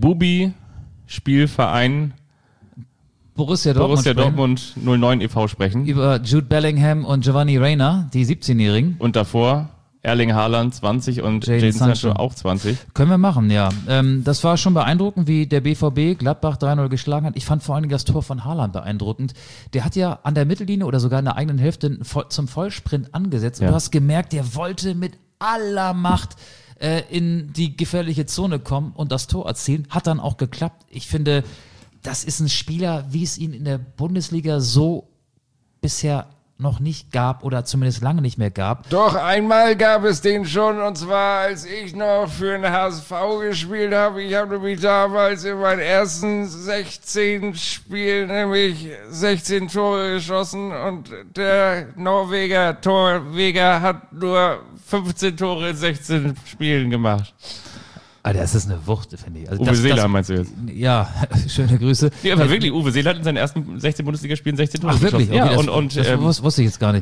Bubi-Spielverein Borussia Dortmund 09 e.V. sprechen?
Über Jude Bellingham und Giovanni Reina, die 17-Jährigen.
Und davor Erling Haaland 20 und Jadon Sancho auch 20.
Können wir machen, ja. Das war schon beeindruckend, wie der BVB Gladbach 3-0 geschlagen hat. Ich fand vor allem das Tor von Haaland beeindruckend. Der hat ja an der Mittellinie oder sogar in der eigenen Hälfte zum Vollsprint angesetzt. Und du hast gemerkt, der wollte mit aller Macht in die gefährliche Zone kommen und das Tor erzielen. Hat dann auch geklappt. Ich finde, das ist ein Spieler, wie es ihn in der Bundesliga so bisher noch nicht gab oder zumindest lange nicht mehr gab.
Doch einmal gab es den schon, und zwar als ich noch für den HSV gespielt habe. Ich habe nämlich damals in meinen ersten 16 Spielen nämlich 16 Tore geschossen und der Norweger Torweger hat nur 15 Tore in 16 Spielen gemacht.
Das ist eine Wucht, finde ich. Also
Uwe Seeler meinst du jetzt?
Ja, schöne Grüße.
Ja, aber wirklich, Uwe Seeler hat in seinen ersten 16 Bundesligaspielen 16 Tore
wirklich?
geschossen.
Okay,
Ja,
das wusste ich jetzt gar nicht.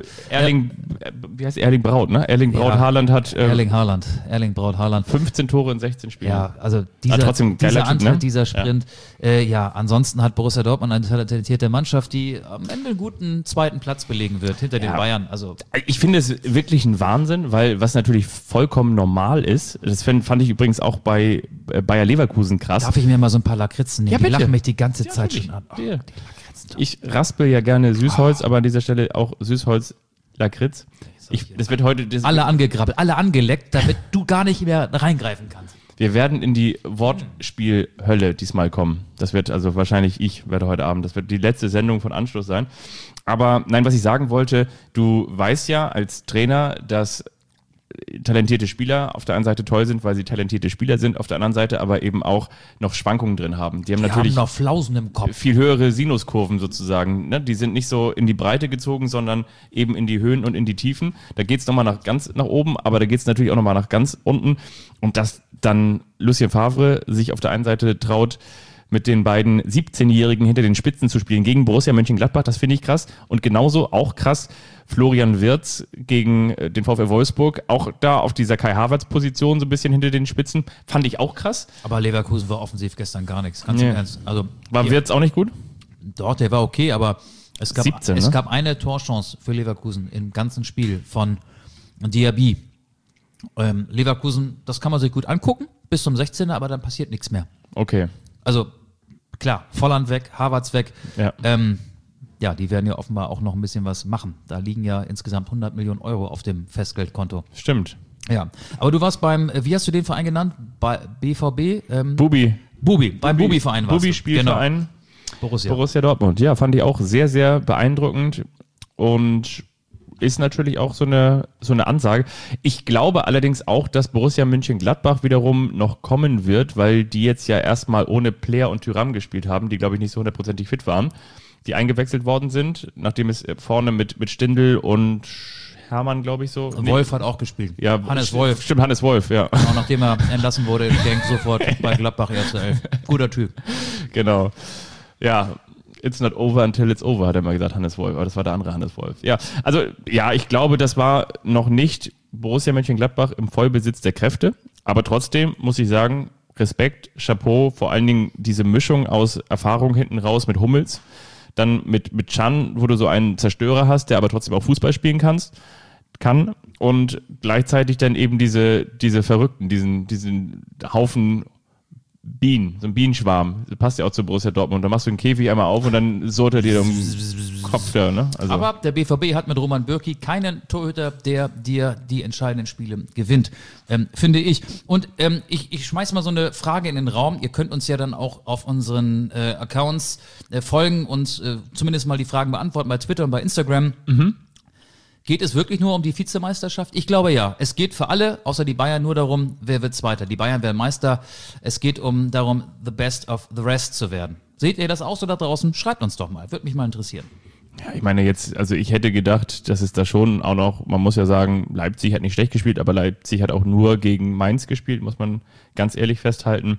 Wie heißt Erling Braut, ne? Erling Braut Haaland hat
Erling Braut Haaland
15 Tore in 16 Spielen.
Ja, also dieser Anteil,
ne?
dieser Sprint. Ansonsten hat Borussia Dortmund eine talentierte Mannschaft, die am Ende einen guten zweiten Platz belegen wird, hinter den Bayern. Also
ich finde es wirklich ein Wahnsinn, weil was natürlich vollkommen normal ist, das fand ich übrigens auch bei Bayer Leverkusen krass.
Darf ich mir mal so ein paar Lakritzen nehmen?
Ja,
die lachen mich die ganze Zeit schon an.
Die Lakritzen. Ich raspel ja gerne Süßholz, aber an dieser Stelle auch Süßholz Lakritz. Das wird heute...
Alle angegrabbelt, alle angeleckt, damit du gar nicht mehr reingreifen kannst.
Wir werden in die Wortspielhölle diesmal kommen. Das wird also wahrscheinlich, ich werde heute Abend, das wird die letzte Sendung von Anschluss sein. Aber nein, was ich sagen wollte, du weißt ja als Trainer, dass talentierte Spieler auf der einen Seite toll sind, weil sie talentierte Spieler sind, auf der anderen Seite aber eben auch noch Schwankungen drin haben. Die haben natürlich
noch Flausen im Kopf.
Viel höhere Sinuskurven sozusagen. Ne? Die sind nicht so in die Breite gezogen, sondern eben in die Höhen und in die Tiefen. Da geht es nochmal ganz nach oben, aber da geht es natürlich auch nochmal nach ganz unten. Und dass dann Lucien Favre sich auf der einen Seite traut, mit den beiden 17-Jährigen hinter den Spitzen zu spielen gegen Borussia Mönchengladbach, das finde ich krass. Und genauso auch krass Florian Wirtz gegen den VfL Wolfsburg, auch da auf dieser Kai-Havertz-Position so ein bisschen hinter den Spitzen, fand ich auch krass.
Aber Leverkusen war offensiv gestern gar nichts, ganz im Ernst. Also,
war Wirtz auch nicht gut?
Doch, der war okay, aber es gab,
17,
es gab eine Torchance für Leverkusen im ganzen Spiel von Diaby. Leverkusen, das kann man sich gut angucken, bis zum 16er, aber dann passiert nichts mehr.
Okay.
Also, klar, Volland weg, Havertz weg.
Ja.
Die werden ja offenbar auch noch ein bisschen was machen. Da liegen ja insgesamt 100 Millionen Euro auf dem Festgeldkonto.
Stimmt.
Ja, aber du warst beim, wie hast du den Verein genannt? Bei BVB? Beim Bubi-Verein warst du.
Bubi-Spielverein.
Genau.
Borussia Dortmund. Ja, fand ich auch sehr, sehr beeindruckend und ist natürlich auch so eine Ansage. Ich glaube allerdings auch, dass Borussia Mönchengladbach wiederum noch kommen wird, weil die jetzt ja erstmal ohne Player und Thuram gespielt haben, die glaube ich nicht so hundertprozentig fit waren, die eingewechselt worden sind, nachdem es vorne mit Stindl und Hermann, glaube ich, so.
Wolf hat auch gespielt.
Ja,
Hannes Wolf.
Stimmt, Hannes Wolf, ja.
Genau, nachdem er entlassen wurde, ich denke sofort bei Gladbach erste Elf. Guter Typ.
Genau. Ja, it's not over until it's over, hat er mal gesagt, Hannes Wolf. Aber das war der andere Hannes Wolf. Ja, also, ja, ich glaube, das war noch nicht Borussia Mönchengladbach im Vollbesitz der Kräfte. Aber trotzdem muss ich sagen, Respekt, Chapeau, vor allen Dingen diese Mischung aus Erfahrung hinten raus mit Hummels, dann mit Can, wo du so einen Zerstörer hast, der aber trotzdem auch Fußball spielen kann und gleichzeitig dann eben diese Verrückten, diesen Haufen Bienen, so ein Bienenschwarm, das passt ja auch zu Borussia Dortmund, da machst du den Käfig einmal auf und dann surrt er dir um den Kopf da, ne? Also.
Aber der BVB hat mit Roman Bürki keinen Torhüter, der dir die entscheidenden Spiele gewinnt, finde ich. Und ich schmeiß mal so eine Frage in den Raum, ihr könnt uns ja dann auch auf unseren Accounts folgen und zumindest mal die Fragen beantworten bei Twitter und bei Instagram. Geht es wirklich nur um die Vizemeisterschaft? Ich glaube ja. Es geht für alle, außer die Bayern, nur darum, wer wird Zweiter. Die Bayern werden Meister. Es geht darum, the best of the rest zu werden. Seht ihr das auch so da draußen? Schreibt uns doch mal. Würde mich mal interessieren.
Ja, ich meine jetzt, also ich hätte gedacht, dass es da schon auch noch, man muss ja sagen, Leipzig hat nicht schlecht gespielt, aber Leipzig hat auch nur gegen Mainz gespielt, muss man ganz ehrlich festhalten.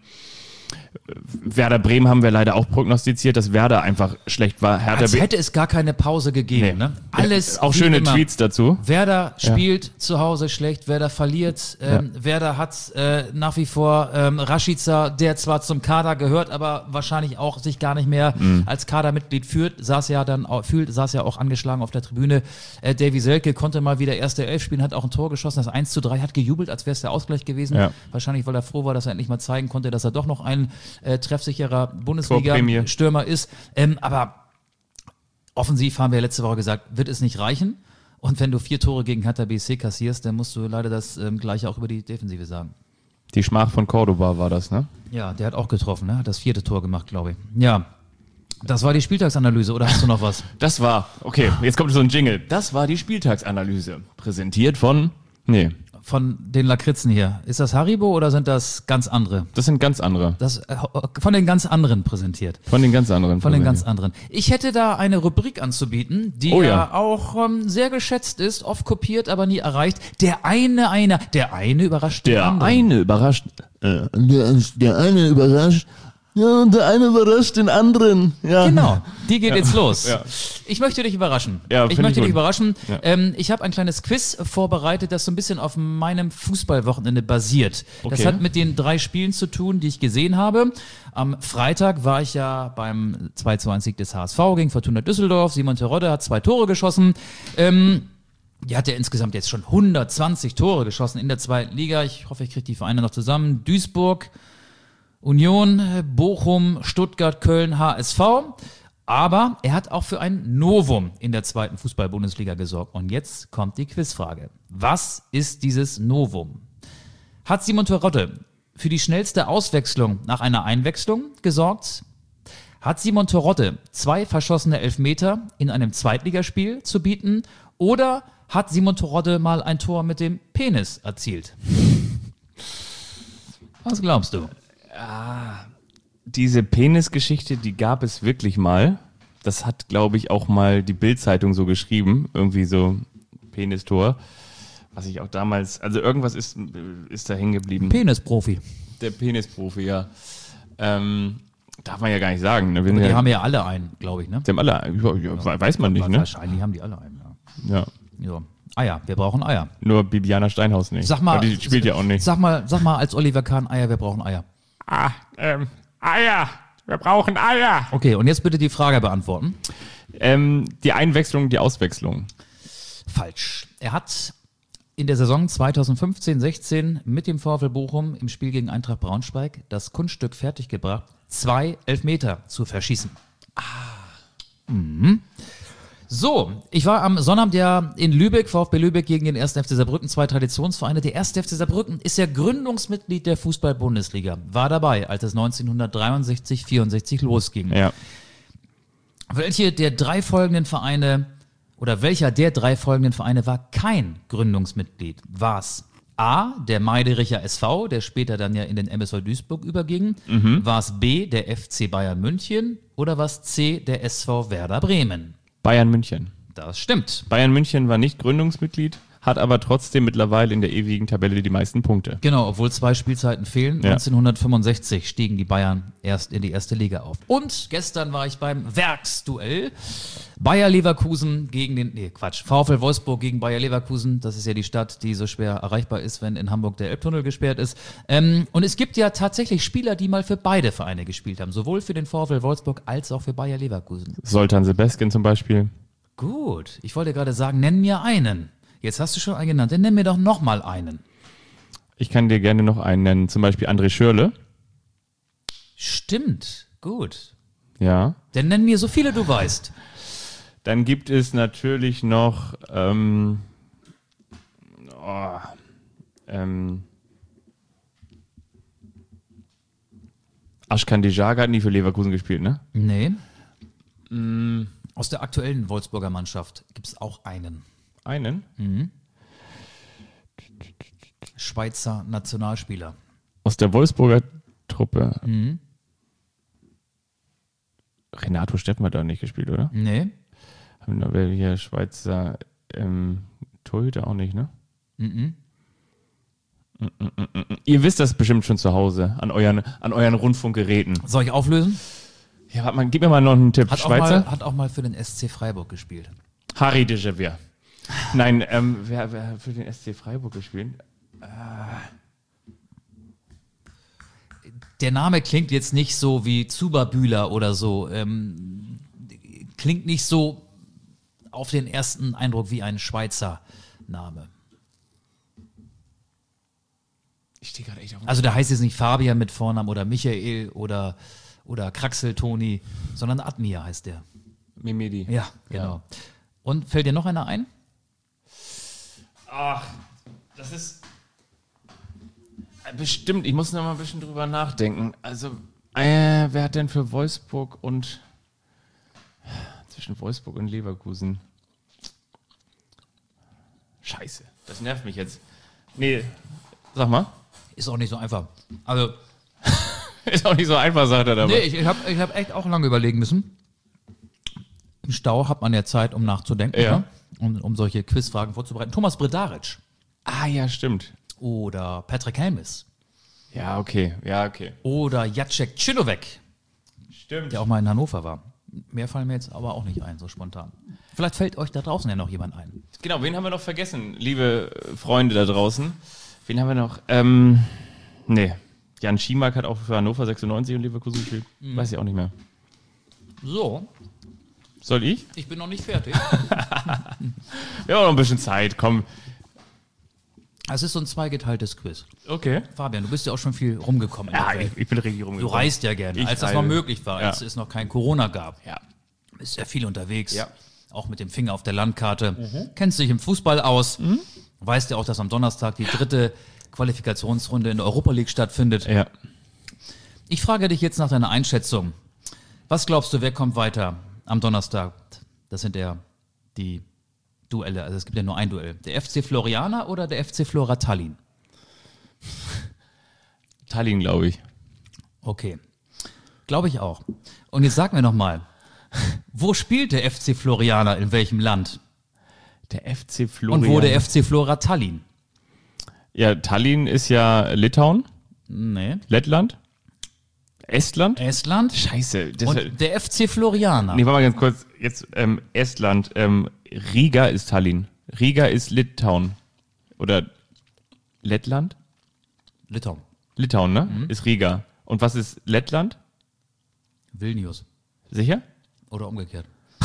Werder Bremen haben wir leider auch prognostiziert, dass Werder einfach schlecht war.
Als hätte es gar keine Pause gegeben. Ne? Alles
auch schöne Tweets dazu.
Werder spielt zu Hause schlecht, Werder verliert. Werder hat nach wie vor Rashica, der zwar zum Kader gehört, aber wahrscheinlich auch sich gar nicht mehr als Kadermitglied fühlt, saß ja auch angeschlagen auf der Tribüne. Davy Selke konnte mal wieder erste Elf spielen, hat auch ein Tor geschossen, das 1:3, hat gejubelt, als wäre es der Ausgleich gewesen. Ja. Wahrscheinlich, weil er froh war, dass er endlich mal zeigen konnte, dass er doch noch ein treffsicherer Bundesliga-Stürmer ist. Aber offensiv, haben wir letzte Woche gesagt, wird es nicht reichen. Und wenn du 4 Tore gegen Hertha BSC kassierst, dann musst du leider das Gleiche auch über die Defensive sagen.
Die Schmach von Cordoba war das, ne?
Ja, der hat auch getroffen, ne? Hat das 4. Tor gemacht, glaube ich. Ja, das war die Spieltagsanalyse, oder hast du noch was?
Das war, okay, jetzt kommt so ein Jingle. Das war die Spieltagsanalyse. Präsentiert von
von den Lakritzen hier. Ist das Haribo oder sind das ganz andere?
Das sind ganz andere.
Das von den ganz anderen präsentiert.
Von den ganz anderen.
Von den ganz anderen. Ich hätte da eine Rubrik anzubieten, die auch sehr geschätzt ist, oft kopiert, aber nie erreicht. Der eine überrascht den anderen.
Der eine überrascht.
Ja, und der eine überrascht den anderen. Ja.
Genau, die geht jetzt los. Ja. Ich möchte dich überraschen.
Ja,
ich habe ein kleines Quiz vorbereitet, das so ein bisschen auf meinem Fußballwochenende basiert. Okay. Das hat mit den 3 Spielen zu tun, die ich gesehen habe. Am Freitag war ich ja beim 2:1-Sieg des HSV gegen Fortuna Düsseldorf. Simon Terodde hat 2 Tore geschossen. Die hat ja insgesamt jetzt schon 120 Tore geschossen in der 2. Liga. Ich hoffe, ich kriege die Vereine noch zusammen. Duisburg, Union, Bochum, Stuttgart, Köln, HSV. Aber er hat auch für ein Novum in der 2. Fußball-Bundesliga gesorgt. Und jetzt kommt die Quizfrage. Was ist dieses Novum? Hat Simon Terodde für die schnellste Auswechslung nach einer Einwechslung gesorgt? Hat Simon Terodde 2 verschossene Elfmeter in einem Zweitligaspiel zu bieten? Oder hat Simon Terodde mal ein Tor mit dem Penis erzielt? Was glaubst du?
Diese Penis-Geschichte, die gab es wirklich mal. Das hat, glaube ich, auch mal die Bild-Zeitung so geschrieben. Irgendwie so Penistor. Was ich auch damals, also irgendwas ist da hängen geblieben.
Penisprofi.
Der Penisprofi, ja. Darf man ja gar nicht sagen. Ne?
Die haben ja alle einen, glaube ich, ne?
Die haben alle einen. Ja, weiß man nicht, ne?
Wahrscheinlich haben die alle einen,
ja.
Eier, wir brauchen Eier.
Nur Bibiana Steinhaus nicht.
Sag mal,
die spielt ja auch nicht.
Sag mal als Oliver Kahn, Eier, wir brauchen Eier.
Eier. Wir brauchen Eier.
Okay, und jetzt bitte die Frage beantworten.
Die Einwechslung, die Auswechslung.
Falsch. Er hat in der Saison 2015/16 mit dem VfL Bochum im Spiel gegen Eintracht Braunschweig das Kunststück fertiggebracht, 2 Elfmeter zu verschießen. So, ich war am Sonnabend ja in Lübeck, VfB Lübeck gegen den 1. FC Saarbrücken, 2 Traditionsvereine. Der 1. FC Saarbrücken ist ja Gründungsmitglied der Fußball-Bundesliga, war dabei, als es 1963/64 losging.
Ja.
Welcher der 3 folgenden Vereine war kein Gründungsmitglied? War's A, der Meidericher SV, der später dann ja in den MSV Duisburg überging? War's B, der FC Bayern München? Oder war's C, der SV Werder Bremen?
Bayern München.
Das stimmt.
Bayern München war nicht Gründungsmitglied, hat aber trotzdem mittlerweile in der ewigen Tabelle die meisten Punkte.
Genau, obwohl 2 Spielzeiten fehlen.
Ja.
1965 stiegen die Bayern erst in die erste Liga auf. Und gestern war ich beim Werksduell. Bayer Leverkusen gegen VfL Wolfsburg gegen Bayer Leverkusen. Das ist ja die Stadt, die so schwer erreichbar ist, wenn in Hamburg der Elbtunnel gesperrt ist. Und es gibt ja tatsächlich Spieler, die mal für beide Vereine gespielt haben. Sowohl für den VfL Wolfsburg als auch für Bayer Leverkusen.
Zoltan Sebeskin zum Beispiel.
Gut, ich wollte gerade sagen, nenn mir einen. Jetzt hast du schon einen genannt, dann nenn mir doch nochmal einen.
Ich kann dir gerne noch einen nennen, zum Beispiel André Schürrle.
Stimmt, gut.
Ja.
Dann nenn mir so viele du weißt.
Dann gibt es natürlich noch Ashkan Dejaga hat nie für Leverkusen gespielt, ne?
Nee. Aus der aktuellen Wolfsburger Mannschaft gibt es auch einen.
Einen?
Schweizer Nationalspieler.
Aus der Wolfsburger Truppe. Renato Steffen hat da nicht gespielt, oder?
Nee.
Haben wir hier Schweizer Torhüter auch nicht, ne? Ihr wisst das bestimmt schon zu Hause an euren Rundfunkgeräten.
Soll ich auflösen?
Ja, warte mal, gib mir mal noch einen Tipp.
Hat auch mal für den SC Freiburg gespielt.
Harry de Javier. Nein, wer für den SC Freiburg gespielt?
Der Name klingt jetzt nicht so wie Zubabühler oder so. Klingt nicht so auf den ersten Eindruck wie ein Schweizer Name.
Ich stehe gerade echt auf.
Also der heißt jetzt nicht Fabian mit Vornamen oder Michael oder Kraxel Toni, sondern Admir heißt der.
Mimedi.
Ja, genau. Und fällt dir noch einer ein?
Ach, das ist bestimmt, ich muss noch mal ein bisschen drüber nachdenken. Also, wer hat denn für Wolfsburg und zwischen Wolfsburg und Leverkusen? Scheiße, das nervt mich jetzt. Nee, sag mal.
Ist auch nicht so einfach. Also,
ist auch nicht so einfach, sagt er dabei.
nee, ich hab echt auch lange überlegen müssen. Im Stau hat man ja Zeit, um nachzudenken,
Ja.
ne? um solche Quizfragen vorzubereiten. Thomas Bredaric
Ah, ja, stimmt.
oder Patrick Helmes
Ja, okay.
oder Jacek Czynowek,
Stimmt.
der auch mal in Hannover war. Mehr fallen mir jetzt aber auch nicht ein, so spontan. Vielleicht fällt euch da draußen ja noch jemand ein.
Genau, wen haben wir noch vergessen, liebe Freunde da draußen? Wen haben wir noch? Nee. Jan Schimak hat auch für Hannover 96 und Leverkusen gespielt. Weiß ich auch nicht mehr.
So,
Soll ich?
ich bin noch nicht fertig.
Wir haben noch ein bisschen Zeit, komm.
Es ist so ein zweigeteiltes Quiz.
Okay.
Fabian, du bist ja auch schon viel rumgekommen. in
Ja,
der Welt.
ich bin richtig
Du
rumgekommen.
reist ja gerne,
Ich
als das
reise.
noch möglich war,
Ja.
als es noch kein Corona gab.
Ja.
Bist ja viel unterwegs,
Ja.
auch mit dem Finger auf der Landkarte. Kennst dich im Fußball aus, weißt ja auch, dass am Donnerstag die 3. Qualifikationsrunde in der Europa League stattfindet.
Ja.
Ich frage dich jetzt nach deiner Einschätzung. Was glaubst du, wer kommt weiter am Donnerstag? Das sind ja die Duelle, also es gibt ja nur ein Duell. Der FC Floriana oder der FC Flora Tallinn?
Tallinn, glaube ich.
Okay, glaube ich auch. Und jetzt sag mir noch mal, wo spielt der FC Floriana, in welchem Land?
Der FC Florian.
Und wo der FC Flora Tallinn?
Ja, Tallinn ist ja Litauen,
Nee.
Lettland, Estland.
Estland.
Scheiße. Das
Und der FC Floriana.
nee, warte mal ganz kurz. Jetzt Estland. Riga ist Tallinn. Riga ist Litauen. Oder Lettland?
Litauen.
Litauen, ne? Ist Riga. Und was ist Lettland?
Vilnius.
Sicher?
Oder umgekehrt.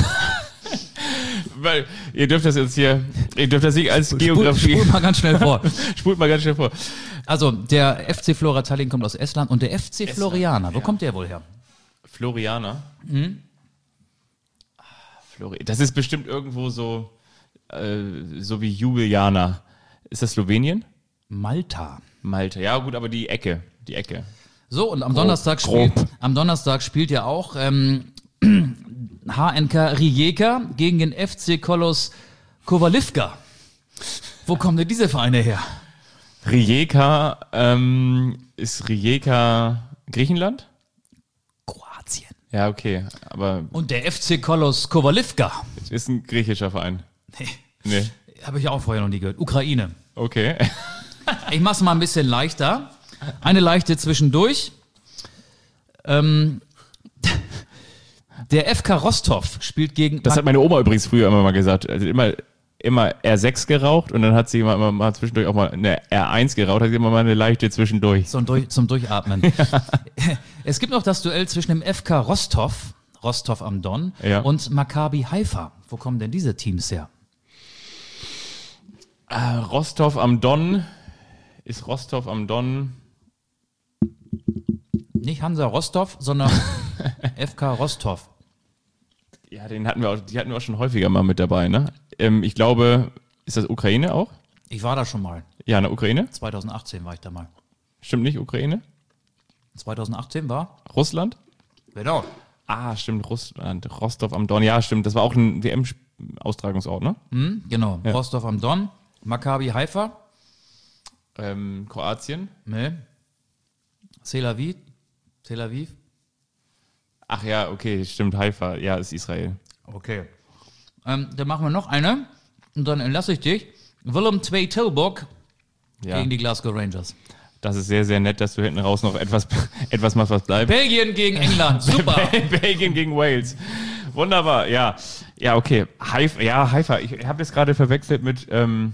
Weil ihr dürft das jetzt hier, ihr dürft das nicht als Geografie.
Spul mal ganz schnell vor.
Spult mal ganz schnell vor.
Also, der FC Flora Tallinn kommt aus Estland und der FC Floriana, wo kommt der wohl her?
Floriana. Das ist bestimmt irgendwo so, so wie Jubiliana. Ist das Slowenien?
Malta.
Malta. Ja, gut, aber die Ecke.
So, und am Donnerstag spielt ja auch HNK Rijeka gegen den FC Kolos Kovalivka. Wo kommen denn diese Vereine her?
Rijeka, ist Rijeka Griechenland?
Kroatien.
Ja, okay, aber
Und der FC Kolos Kovalivka.
ist ein griechischer Verein.
Nee.
Nee.
Habe ich auch vorher noch nie gehört. Ukraine.
Okay.
Ich mach's mal ein bisschen leichter. Eine leichte zwischendurch. Der FK Rostov spielt gegen...
Das hat meine Oma übrigens früher immer mal gesagt. Also immer R6 geraucht und dann hat sie immer mal zwischendurch auch mal eine R1 geraucht, hat sie immer mal eine leichte zwischendurch.
Zum Durchatmen. Es gibt noch das Duell zwischen dem FK Rostov am Don, und Maccabi Haifa. Wo kommen denn diese Teams her?
Rostov am Don. Ist Rostov am Don...
Nicht Hansa Rostov, sondern FK Rostov.
Ja, die hatten wir auch schon häufiger mal mit dabei, ne? Ich glaube, ist das Ukraine auch?
Ich war da schon mal.
Ja, in der Ukraine?
2018 war ich da mal.
Stimmt nicht, Ukraine?
2018 war?
Russland?
Genau.
Ah, stimmt, Russland. Rostov am Don. Ja, stimmt. Das war auch ein WM-Austragungsort, ne?
Genau. Ja. Rostov am Don. Maccabi Haifa.
Kroatien.
Ne. Tel Aviv.
Ach ja, okay, stimmt. Haifa. Ja, ist Israel.
Okay. Dann machen wir noch eine. Und dann entlasse ich dich. Willem II Tilburg gegen die Glasgow Rangers.
Das ist sehr, sehr nett, dass du hinten raus noch etwas machst, was bleibt.
Belgien gegen England. Super.
Belgien gegen Wales. Wunderbar, ja. Ja, okay. Haifa. Ich habe jetzt gerade verwechselt mit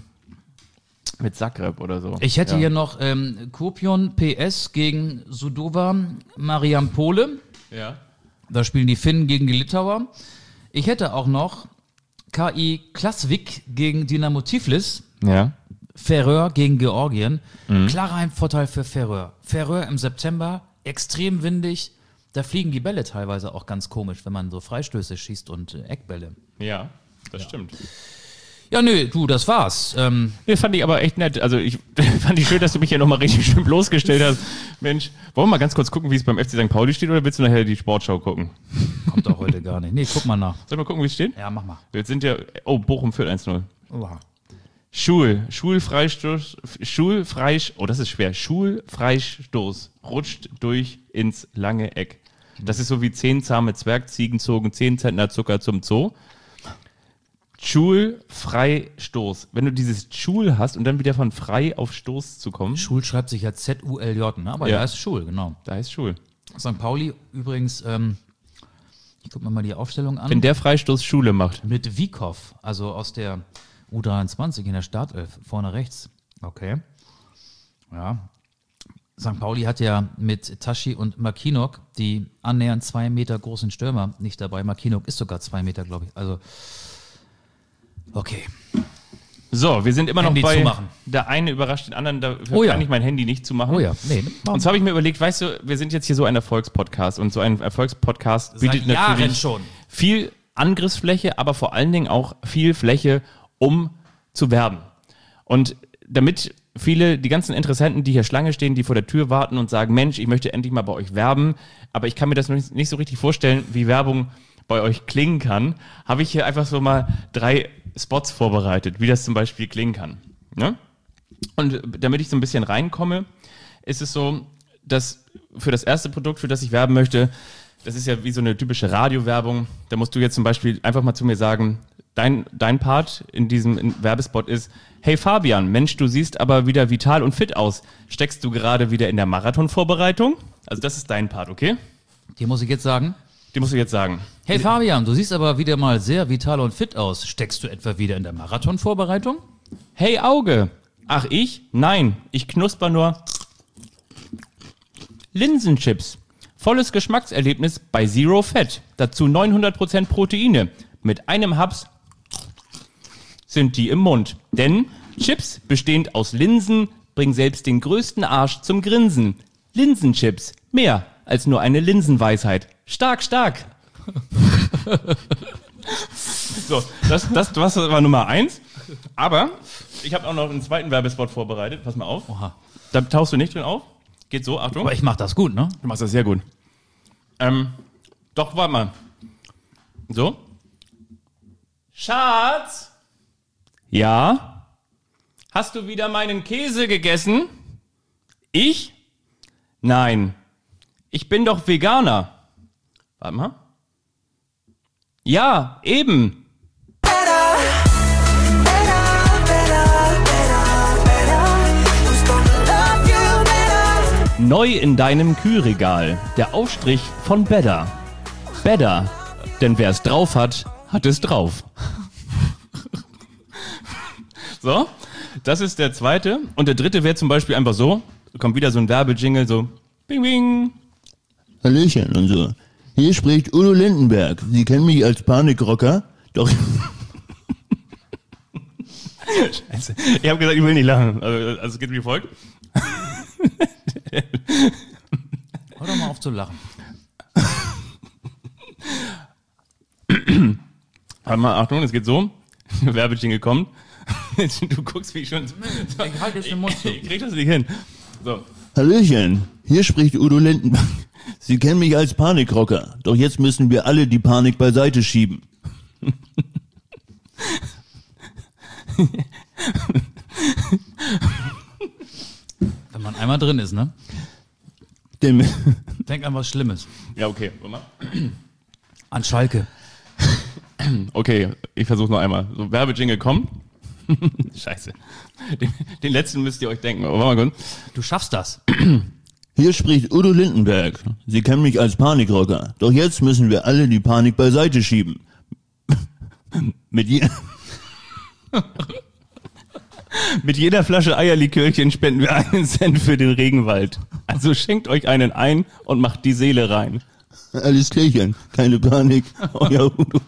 Zagreb oder so.
Ich hätte hier noch Kuopion PS gegen Sudova Mariampole.
Ja.
Da spielen die Finnen gegen die Litauer. Ich hätte auch noch KI Klasvik gegen Dynamo Tiflis.
Ja.
Färöer gegen Georgien. Klarer Heimvorteil für Färöer. Färöer im September, extrem windig. Da fliegen die Bälle teilweise auch ganz komisch, wenn man so Freistöße schießt und Eckbälle.
Ja, das stimmt.
Ja, nö, du, das war's.
Nee, fand ich aber echt nett. Also ich fand ich schön, dass du mich hier nochmal richtig schön bloßgestellt hast. Mensch, wollen wir mal ganz kurz gucken, wie es beim FC St. Pauli steht, oder willst du nachher die Sportschau gucken?
Kommt doch heute gar nicht. Nee, guck mal nach.
Soll ich mal gucken, wie es steht?
Ja, mach mal.
Wir sind ja... Oh, Bochum führt 1-0.
Oha.
Schulfreistoß, oh, das ist schwer. Schulfreistoß rutscht durch ins lange Eck. Das ist so wie 10 zahme Zwergziegen zogen 10 Zentner Zucker zum Zoo. Schulfreistoß. Wenn du dieses Schul hast und dann wieder von frei auf Stoß zu kommen.
Schul schreibt sich ja Z-U-L-J, ne? Aber da ist Schul, genau.
Da heißt Schul.
St. Pauli übrigens, ich guck mir mal die Aufstellung an.
Wenn der Freistoß Schule macht.
Mit Wiekow, also aus der U23 in der Startelf, vorne rechts. Okay. Ja. St. Pauli hat ja mit Tashi und Makinok die annähernd 2 Meter großen Stürmer nicht dabei. Makinok ist sogar 2 Meter, glaube ich. Also, okay.
So, wir sind immer
Handy
noch bei
zumachen.
Der eine überrascht den anderen, dafür kann ich mein Handy nicht zumachen.
Oh ja, nee.
Und so habe ich mir überlegt, weißt du, wir sind jetzt hier so ein Erfolgspodcast und so ein Erfolgspodcast bietet
Seit Jahren
natürlich
schon
viel Angriffsfläche, aber vor allen Dingen auch viel Fläche, um zu werben. Und damit die ganzen Interessenten, die hier Schlange stehen, die vor der Tür warten und sagen, Mensch, ich möchte endlich mal bei euch werben, aber ich kann mir das noch nicht so richtig vorstellen, wie Werbung bei euch klingen kann, habe ich hier einfach so mal 3 Spots vorbereitet, wie das zum Beispiel klingen kann. Ne? Und damit ich so ein bisschen reinkomme, ist es so, dass für das erste Produkt, für das ich werben möchte, das ist ja wie so eine typische Radiowerbung, da musst du jetzt zum Beispiel einfach mal zu mir sagen, dein Part in diesem Werbespot ist, hey Fabian, Mensch, du siehst aber wieder vital und fit aus. Steckst du gerade wieder in der Marathonvorbereitung? Also das ist dein Part, okay?
Die muss ich jetzt sagen.
Die musst du jetzt sagen.
Hey Fabian, du siehst aber wieder mal sehr vital und fit aus. Steckst du etwa wieder in der Marathonvorbereitung?
Hey Auge. Ach ich? Nein, ich knusper nur Linsenchips. Volles Geschmackserlebnis bei Zero Fett. Dazu 900% Proteine. Mit einem Haps sind die im Mund. Denn Chips, bestehend aus Linsen, bringen selbst den größten Arsch zum Grinsen. Linsenchips. Mehr als nur eine Linsenweisheit. Stark, stark. So, das war Nummer 1. Aber ich habe auch noch einen zweiten Werbespot vorbereitet. Pass mal auf.
Oha.
Da tauchst du nicht drin auf. Geht so, Achtung.
Aber ich mach das gut, ne?
Du machst das sehr gut. Doch, warte mal. So. Schatz? Ja? Hast du wieder meinen Käse gegessen? Ich? Nein. Ich bin doch Veganer. Warte mal. Ja, eben. Neu in deinem Kühlregal. Der Aufstrich von Bedda. Bedda, denn wer es drauf hat, hat es drauf. So, das ist der zweite. Und der dritte wäre zum Beispiel einfach so. Kommt wieder so ein Werbejingle, so bing bing.
Hallöchen und so. Hier spricht Udo Lindenberg. Sie kennen mich als Panikrocker, doch...
Scheiße. Ich habe gesagt, ich will nicht lachen. Also es geht wie folgt.
Hör doch mal auf zu lachen.
Warte mal, Achtung, es geht so. Werbejingle kommt. Du guckst, wie ich schon...
Ich halte jetzt den Mund zu.
Ich krieg das nicht hin. So.
Hallöchen, hier spricht Udo Lindenberg. Sie kennen mich als Panikrocker, doch jetzt müssen wir alle die Panik beiseite schieben.
Wenn man einmal drin ist, ne? Denk an was Schlimmes.
Ja, okay. Warte mal.
An Schalke.
Okay, ich versuche noch einmal. So, Werbejingle kommt. Scheiße. Den letzten müsst ihr euch denken. Aber warte mal kurz.
Du schaffst das.
Hier spricht Udo Lindenberg. Sie kennen mich als Panikrocker, doch jetzt müssen wir alle die Panik beiseite schieben. Mit
jeder Flasche Eierlikörchen spenden wir 1 Cent für den Regenwald. Also schenkt euch einen ein und macht die Seele rein.
Alles klärchen, keine Panik. Euer Udo.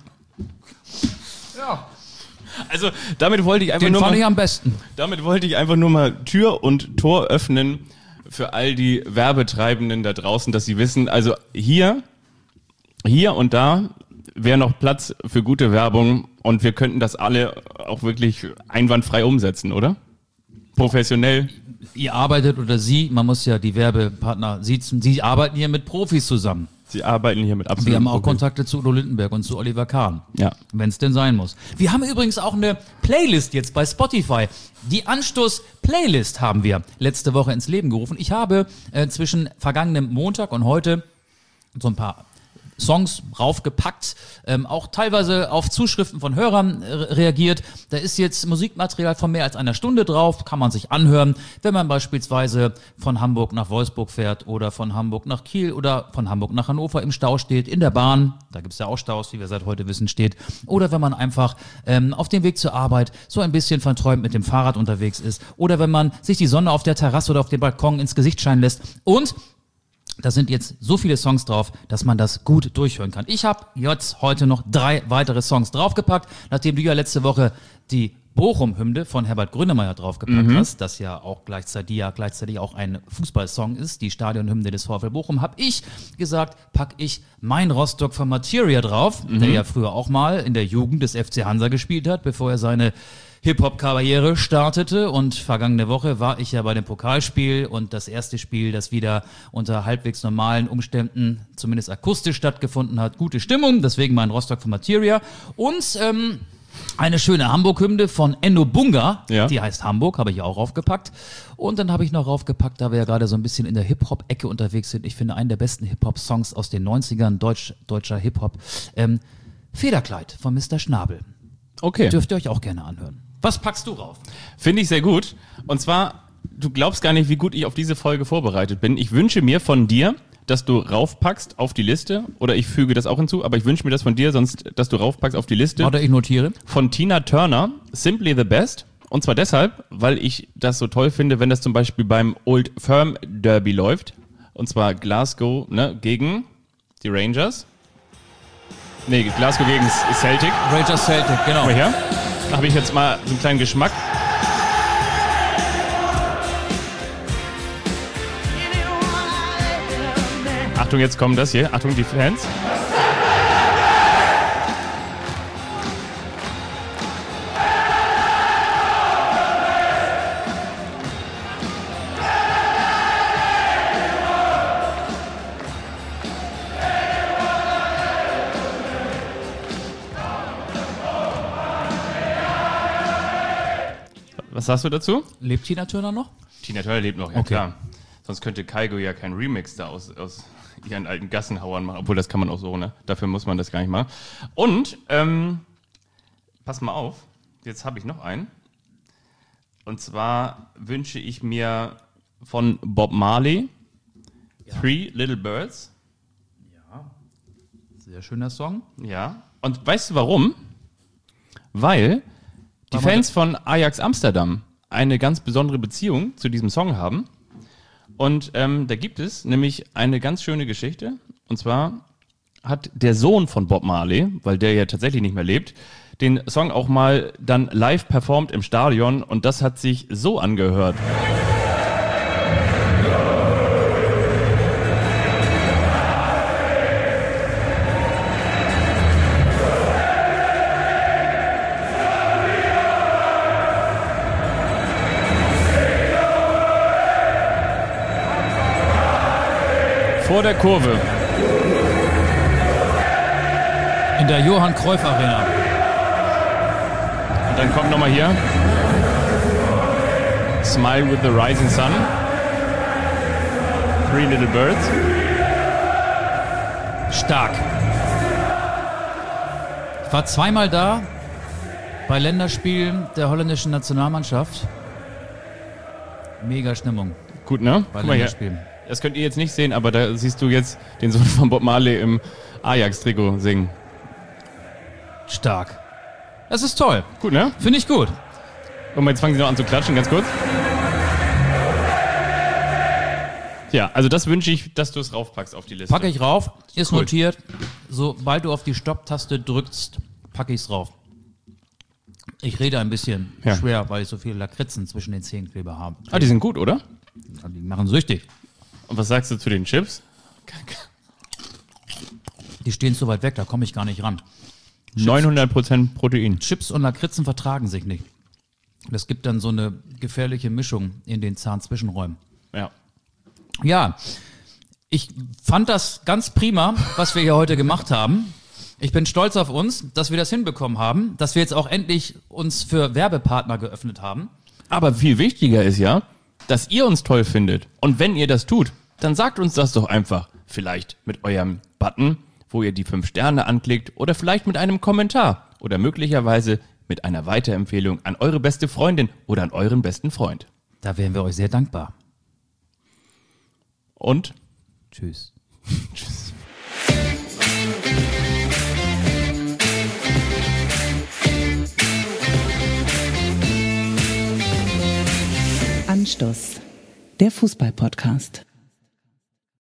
Ja.
Also damit wollte ich einfach
Den
nur
fand ich
mal,
am besten.
damit wollte ich einfach nur mal Tür und Tor öffnen für all die Werbetreibenden da draußen, dass sie wissen, also hier und da wäre noch Platz für gute Werbung und wir könnten das alle auch wirklich einwandfrei umsetzen, oder? Professionell.
Ihr arbeitet oder Sie, man muss ja die Werbepartner siezen, Sie arbeiten hier mit Profis zusammen.
Sie arbeiten hier mit absolut.
Wir haben auch Kontakte zu Udo Lindenberg und zu Oliver Kahn.
Ja.
Wenn es denn sein muss. Wir haben übrigens auch eine Playlist jetzt bei Spotify. Die Anstoß-Playlist haben wir letzte Woche ins Leben gerufen. Ich habe zwischen vergangenem Montag und heute so ein paar Songs raufgepackt, auch teilweise auf Zuschriften von Hörern reagiert. Da ist jetzt Musikmaterial von mehr als einer Stunde drauf, kann man sich anhören, wenn man beispielsweise von Hamburg nach Wolfsburg fährt oder von Hamburg nach Kiel oder von Hamburg nach Hannover im Stau steht, in der Bahn, da gibt's ja auch Staus, wie wir seit heute wissen, steht, oder wenn man einfach auf dem Weg zur Arbeit so ein bisschen verträumt mit dem Fahrrad unterwegs ist oder wenn man sich die Sonne auf der Terrasse oder auf dem Balkon ins Gesicht scheinen lässt und da sind jetzt so viele Songs drauf, dass man das gut durchhören kann. Ich habe jetzt heute noch 3 weitere Songs draufgepackt, nachdem du ja letzte Woche die Bochum-Hymne von Herbert Grönemeyer draufgepackt hast, das ja auch gleichzeitig auch ein Fußballsong ist, die Stadionhymne des VfL Bochum, habe ich gesagt, pack ich Mein Rostock von Materia drauf, der ja früher auch mal in der Jugend des FC Hansa gespielt hat, bevor er seine Hip-Hop-Karriere startete und vergangene Woche war ich ja bei dem Pokalspiel und das erste Spiel, das wieder unter halbwegs normalen Umständen, zumindest akustisch stattgefunden hat, gute Stimmung, deswegen mein Rostock von Materia und eine schöne Hamburg-Hymne von Enno Bunga,
Ja.
Die heißt Hamburg, habe ich auch raufgepackt und dann habe ich noch raufgepackt, da wir ja gerade so ein bisschen in der Hip-Hop-Ecke unterwegs sind, ich finde einen der besten Hip-Hop-Songs aus den 90ern, deutscher Hip-Hop, Federkleid von Mr. Schnabel.
Okay.
Dürft ihr euch auch gerne anhören. Was packst du rauf?
Finde ich sehr gut. Und zwar, du glaubst gar nicht, wie gut ich auf diese Folge vorbereitet bin. Ich wünsche mir von dir, dass du raufpackst auf die Liste, oder ich füge das auch hinzu, aber ich wünsche mir das von dir, sonst, dass du raufpackst auf die Liste.
Warte, ich notiere.
Von Tina Turner, Simply the Best. Und zwar deshalb, weil ich das so toll finde, wenn das zum Beispiel beim Old Firm Derby läuft. Und zwar Glasgow, gegen die Rangers. Nee, Glasgow gegen Celtic.
Rangers Celtic, genau.
Mal her. Da habe ich jetzt mal so einen kleinen Geschmack. Achtung, jetzt kommt das hier. Achtung, die Fans. Was sagst du dazu?
Lebt Tina Turner noch?
Tina Turner lebt noch, ja
Okay.
klar. Sonst könnte Kaigo ja keinen Remix da aus ihren alten Gassenhauern machen. Obwohl, das kann man auch so, ne? Dafür muss man das gar nicht machen. Und, pass mal auf, jetzt habe ich noch einen. Und zwar wünsche ich mir von Bob Marley Three Little Birds.
Sehr schöner Song.
Ja. Und weißt du warum? Weil die Fans von Ajax Amsterdam eine ganz besondere Beziehung zu diesem Song haben. Und da gibt es nämlich eine ganz schöne Geschichte. Und zwar hat der Sohn von Bob Marley, weil der ja tatsächlich nicht mehr lebt, den Song auch mal dann live performt im Stadion. Und das hat sich so angehört. Vor der Kurve.
In der Johann Cruyff Arena.
Und dann kommt nochmal hier. Smile with the Rising Sun. Three Little Birds.
Stark. Ich war zweimal da bei Länderspielen der holländischen Nationalmannschaft. Mega Stimmung
Gut, ne?
bei
Guck mal hier.
Länderspielen.
Das könnt ihr jetzt nicht sehen, aber da siehst du jetzt den Sohn von Bob Marley im Ajax-Trikot singen.
Stark. Das ist toll.
Gut, ne?
Finde ich gut.
Und jetzt fangen sie noch an zu klatschen, ganz kurz. Ja, also das wünsche ich, dass du es raufpackst auf die Liste.
Packe ich rauf. Ist
Cool.
notiert. Sobald du auf die Stopp-Taste drückst, packe ich es rauf. Ich rede ein bisschen
Ja.
schwer, weil ich so viele Lakritzen zwischen den Zähnenkleber habe.
Ah, die sind gut, oder?
Die machen süchtig.
Und was sagst du zu den Chips?
Die stehen zu weit weg, da komme ich gar nicht ran.
900% Protein.
Chips und Lakritzen vertragen sich nicht. Das gibt dann so eine gefährliche Mischung in den Zahnzwischenräumen.
Ja.
Ja, ich fand das ganz prima, was wir hier heute gemacht haben. Ich bin stolz auf uns, dass wir das hinbekommen haben, dass wir jetzt auch endlich uns für Werbepartner geöffnet haben.
Aber viel wichtiger ist ja, dass ihr uns toll findet. Und wenn ihr das tut, dann sagt uns das doch einfach. Vielleicht mit eurem Button, wo ihr die 5 Sterne anklickt, oder vielleicht mit einem Kommentar oder möglicherweise mit einer Weiterempfehlung an eure beste Freundin oder an euren besten Freund.
Da wären wir euch sehr dankbar.
Und
Tschüss.
tschüss.
Anstoß. Der Fußball-Podcast.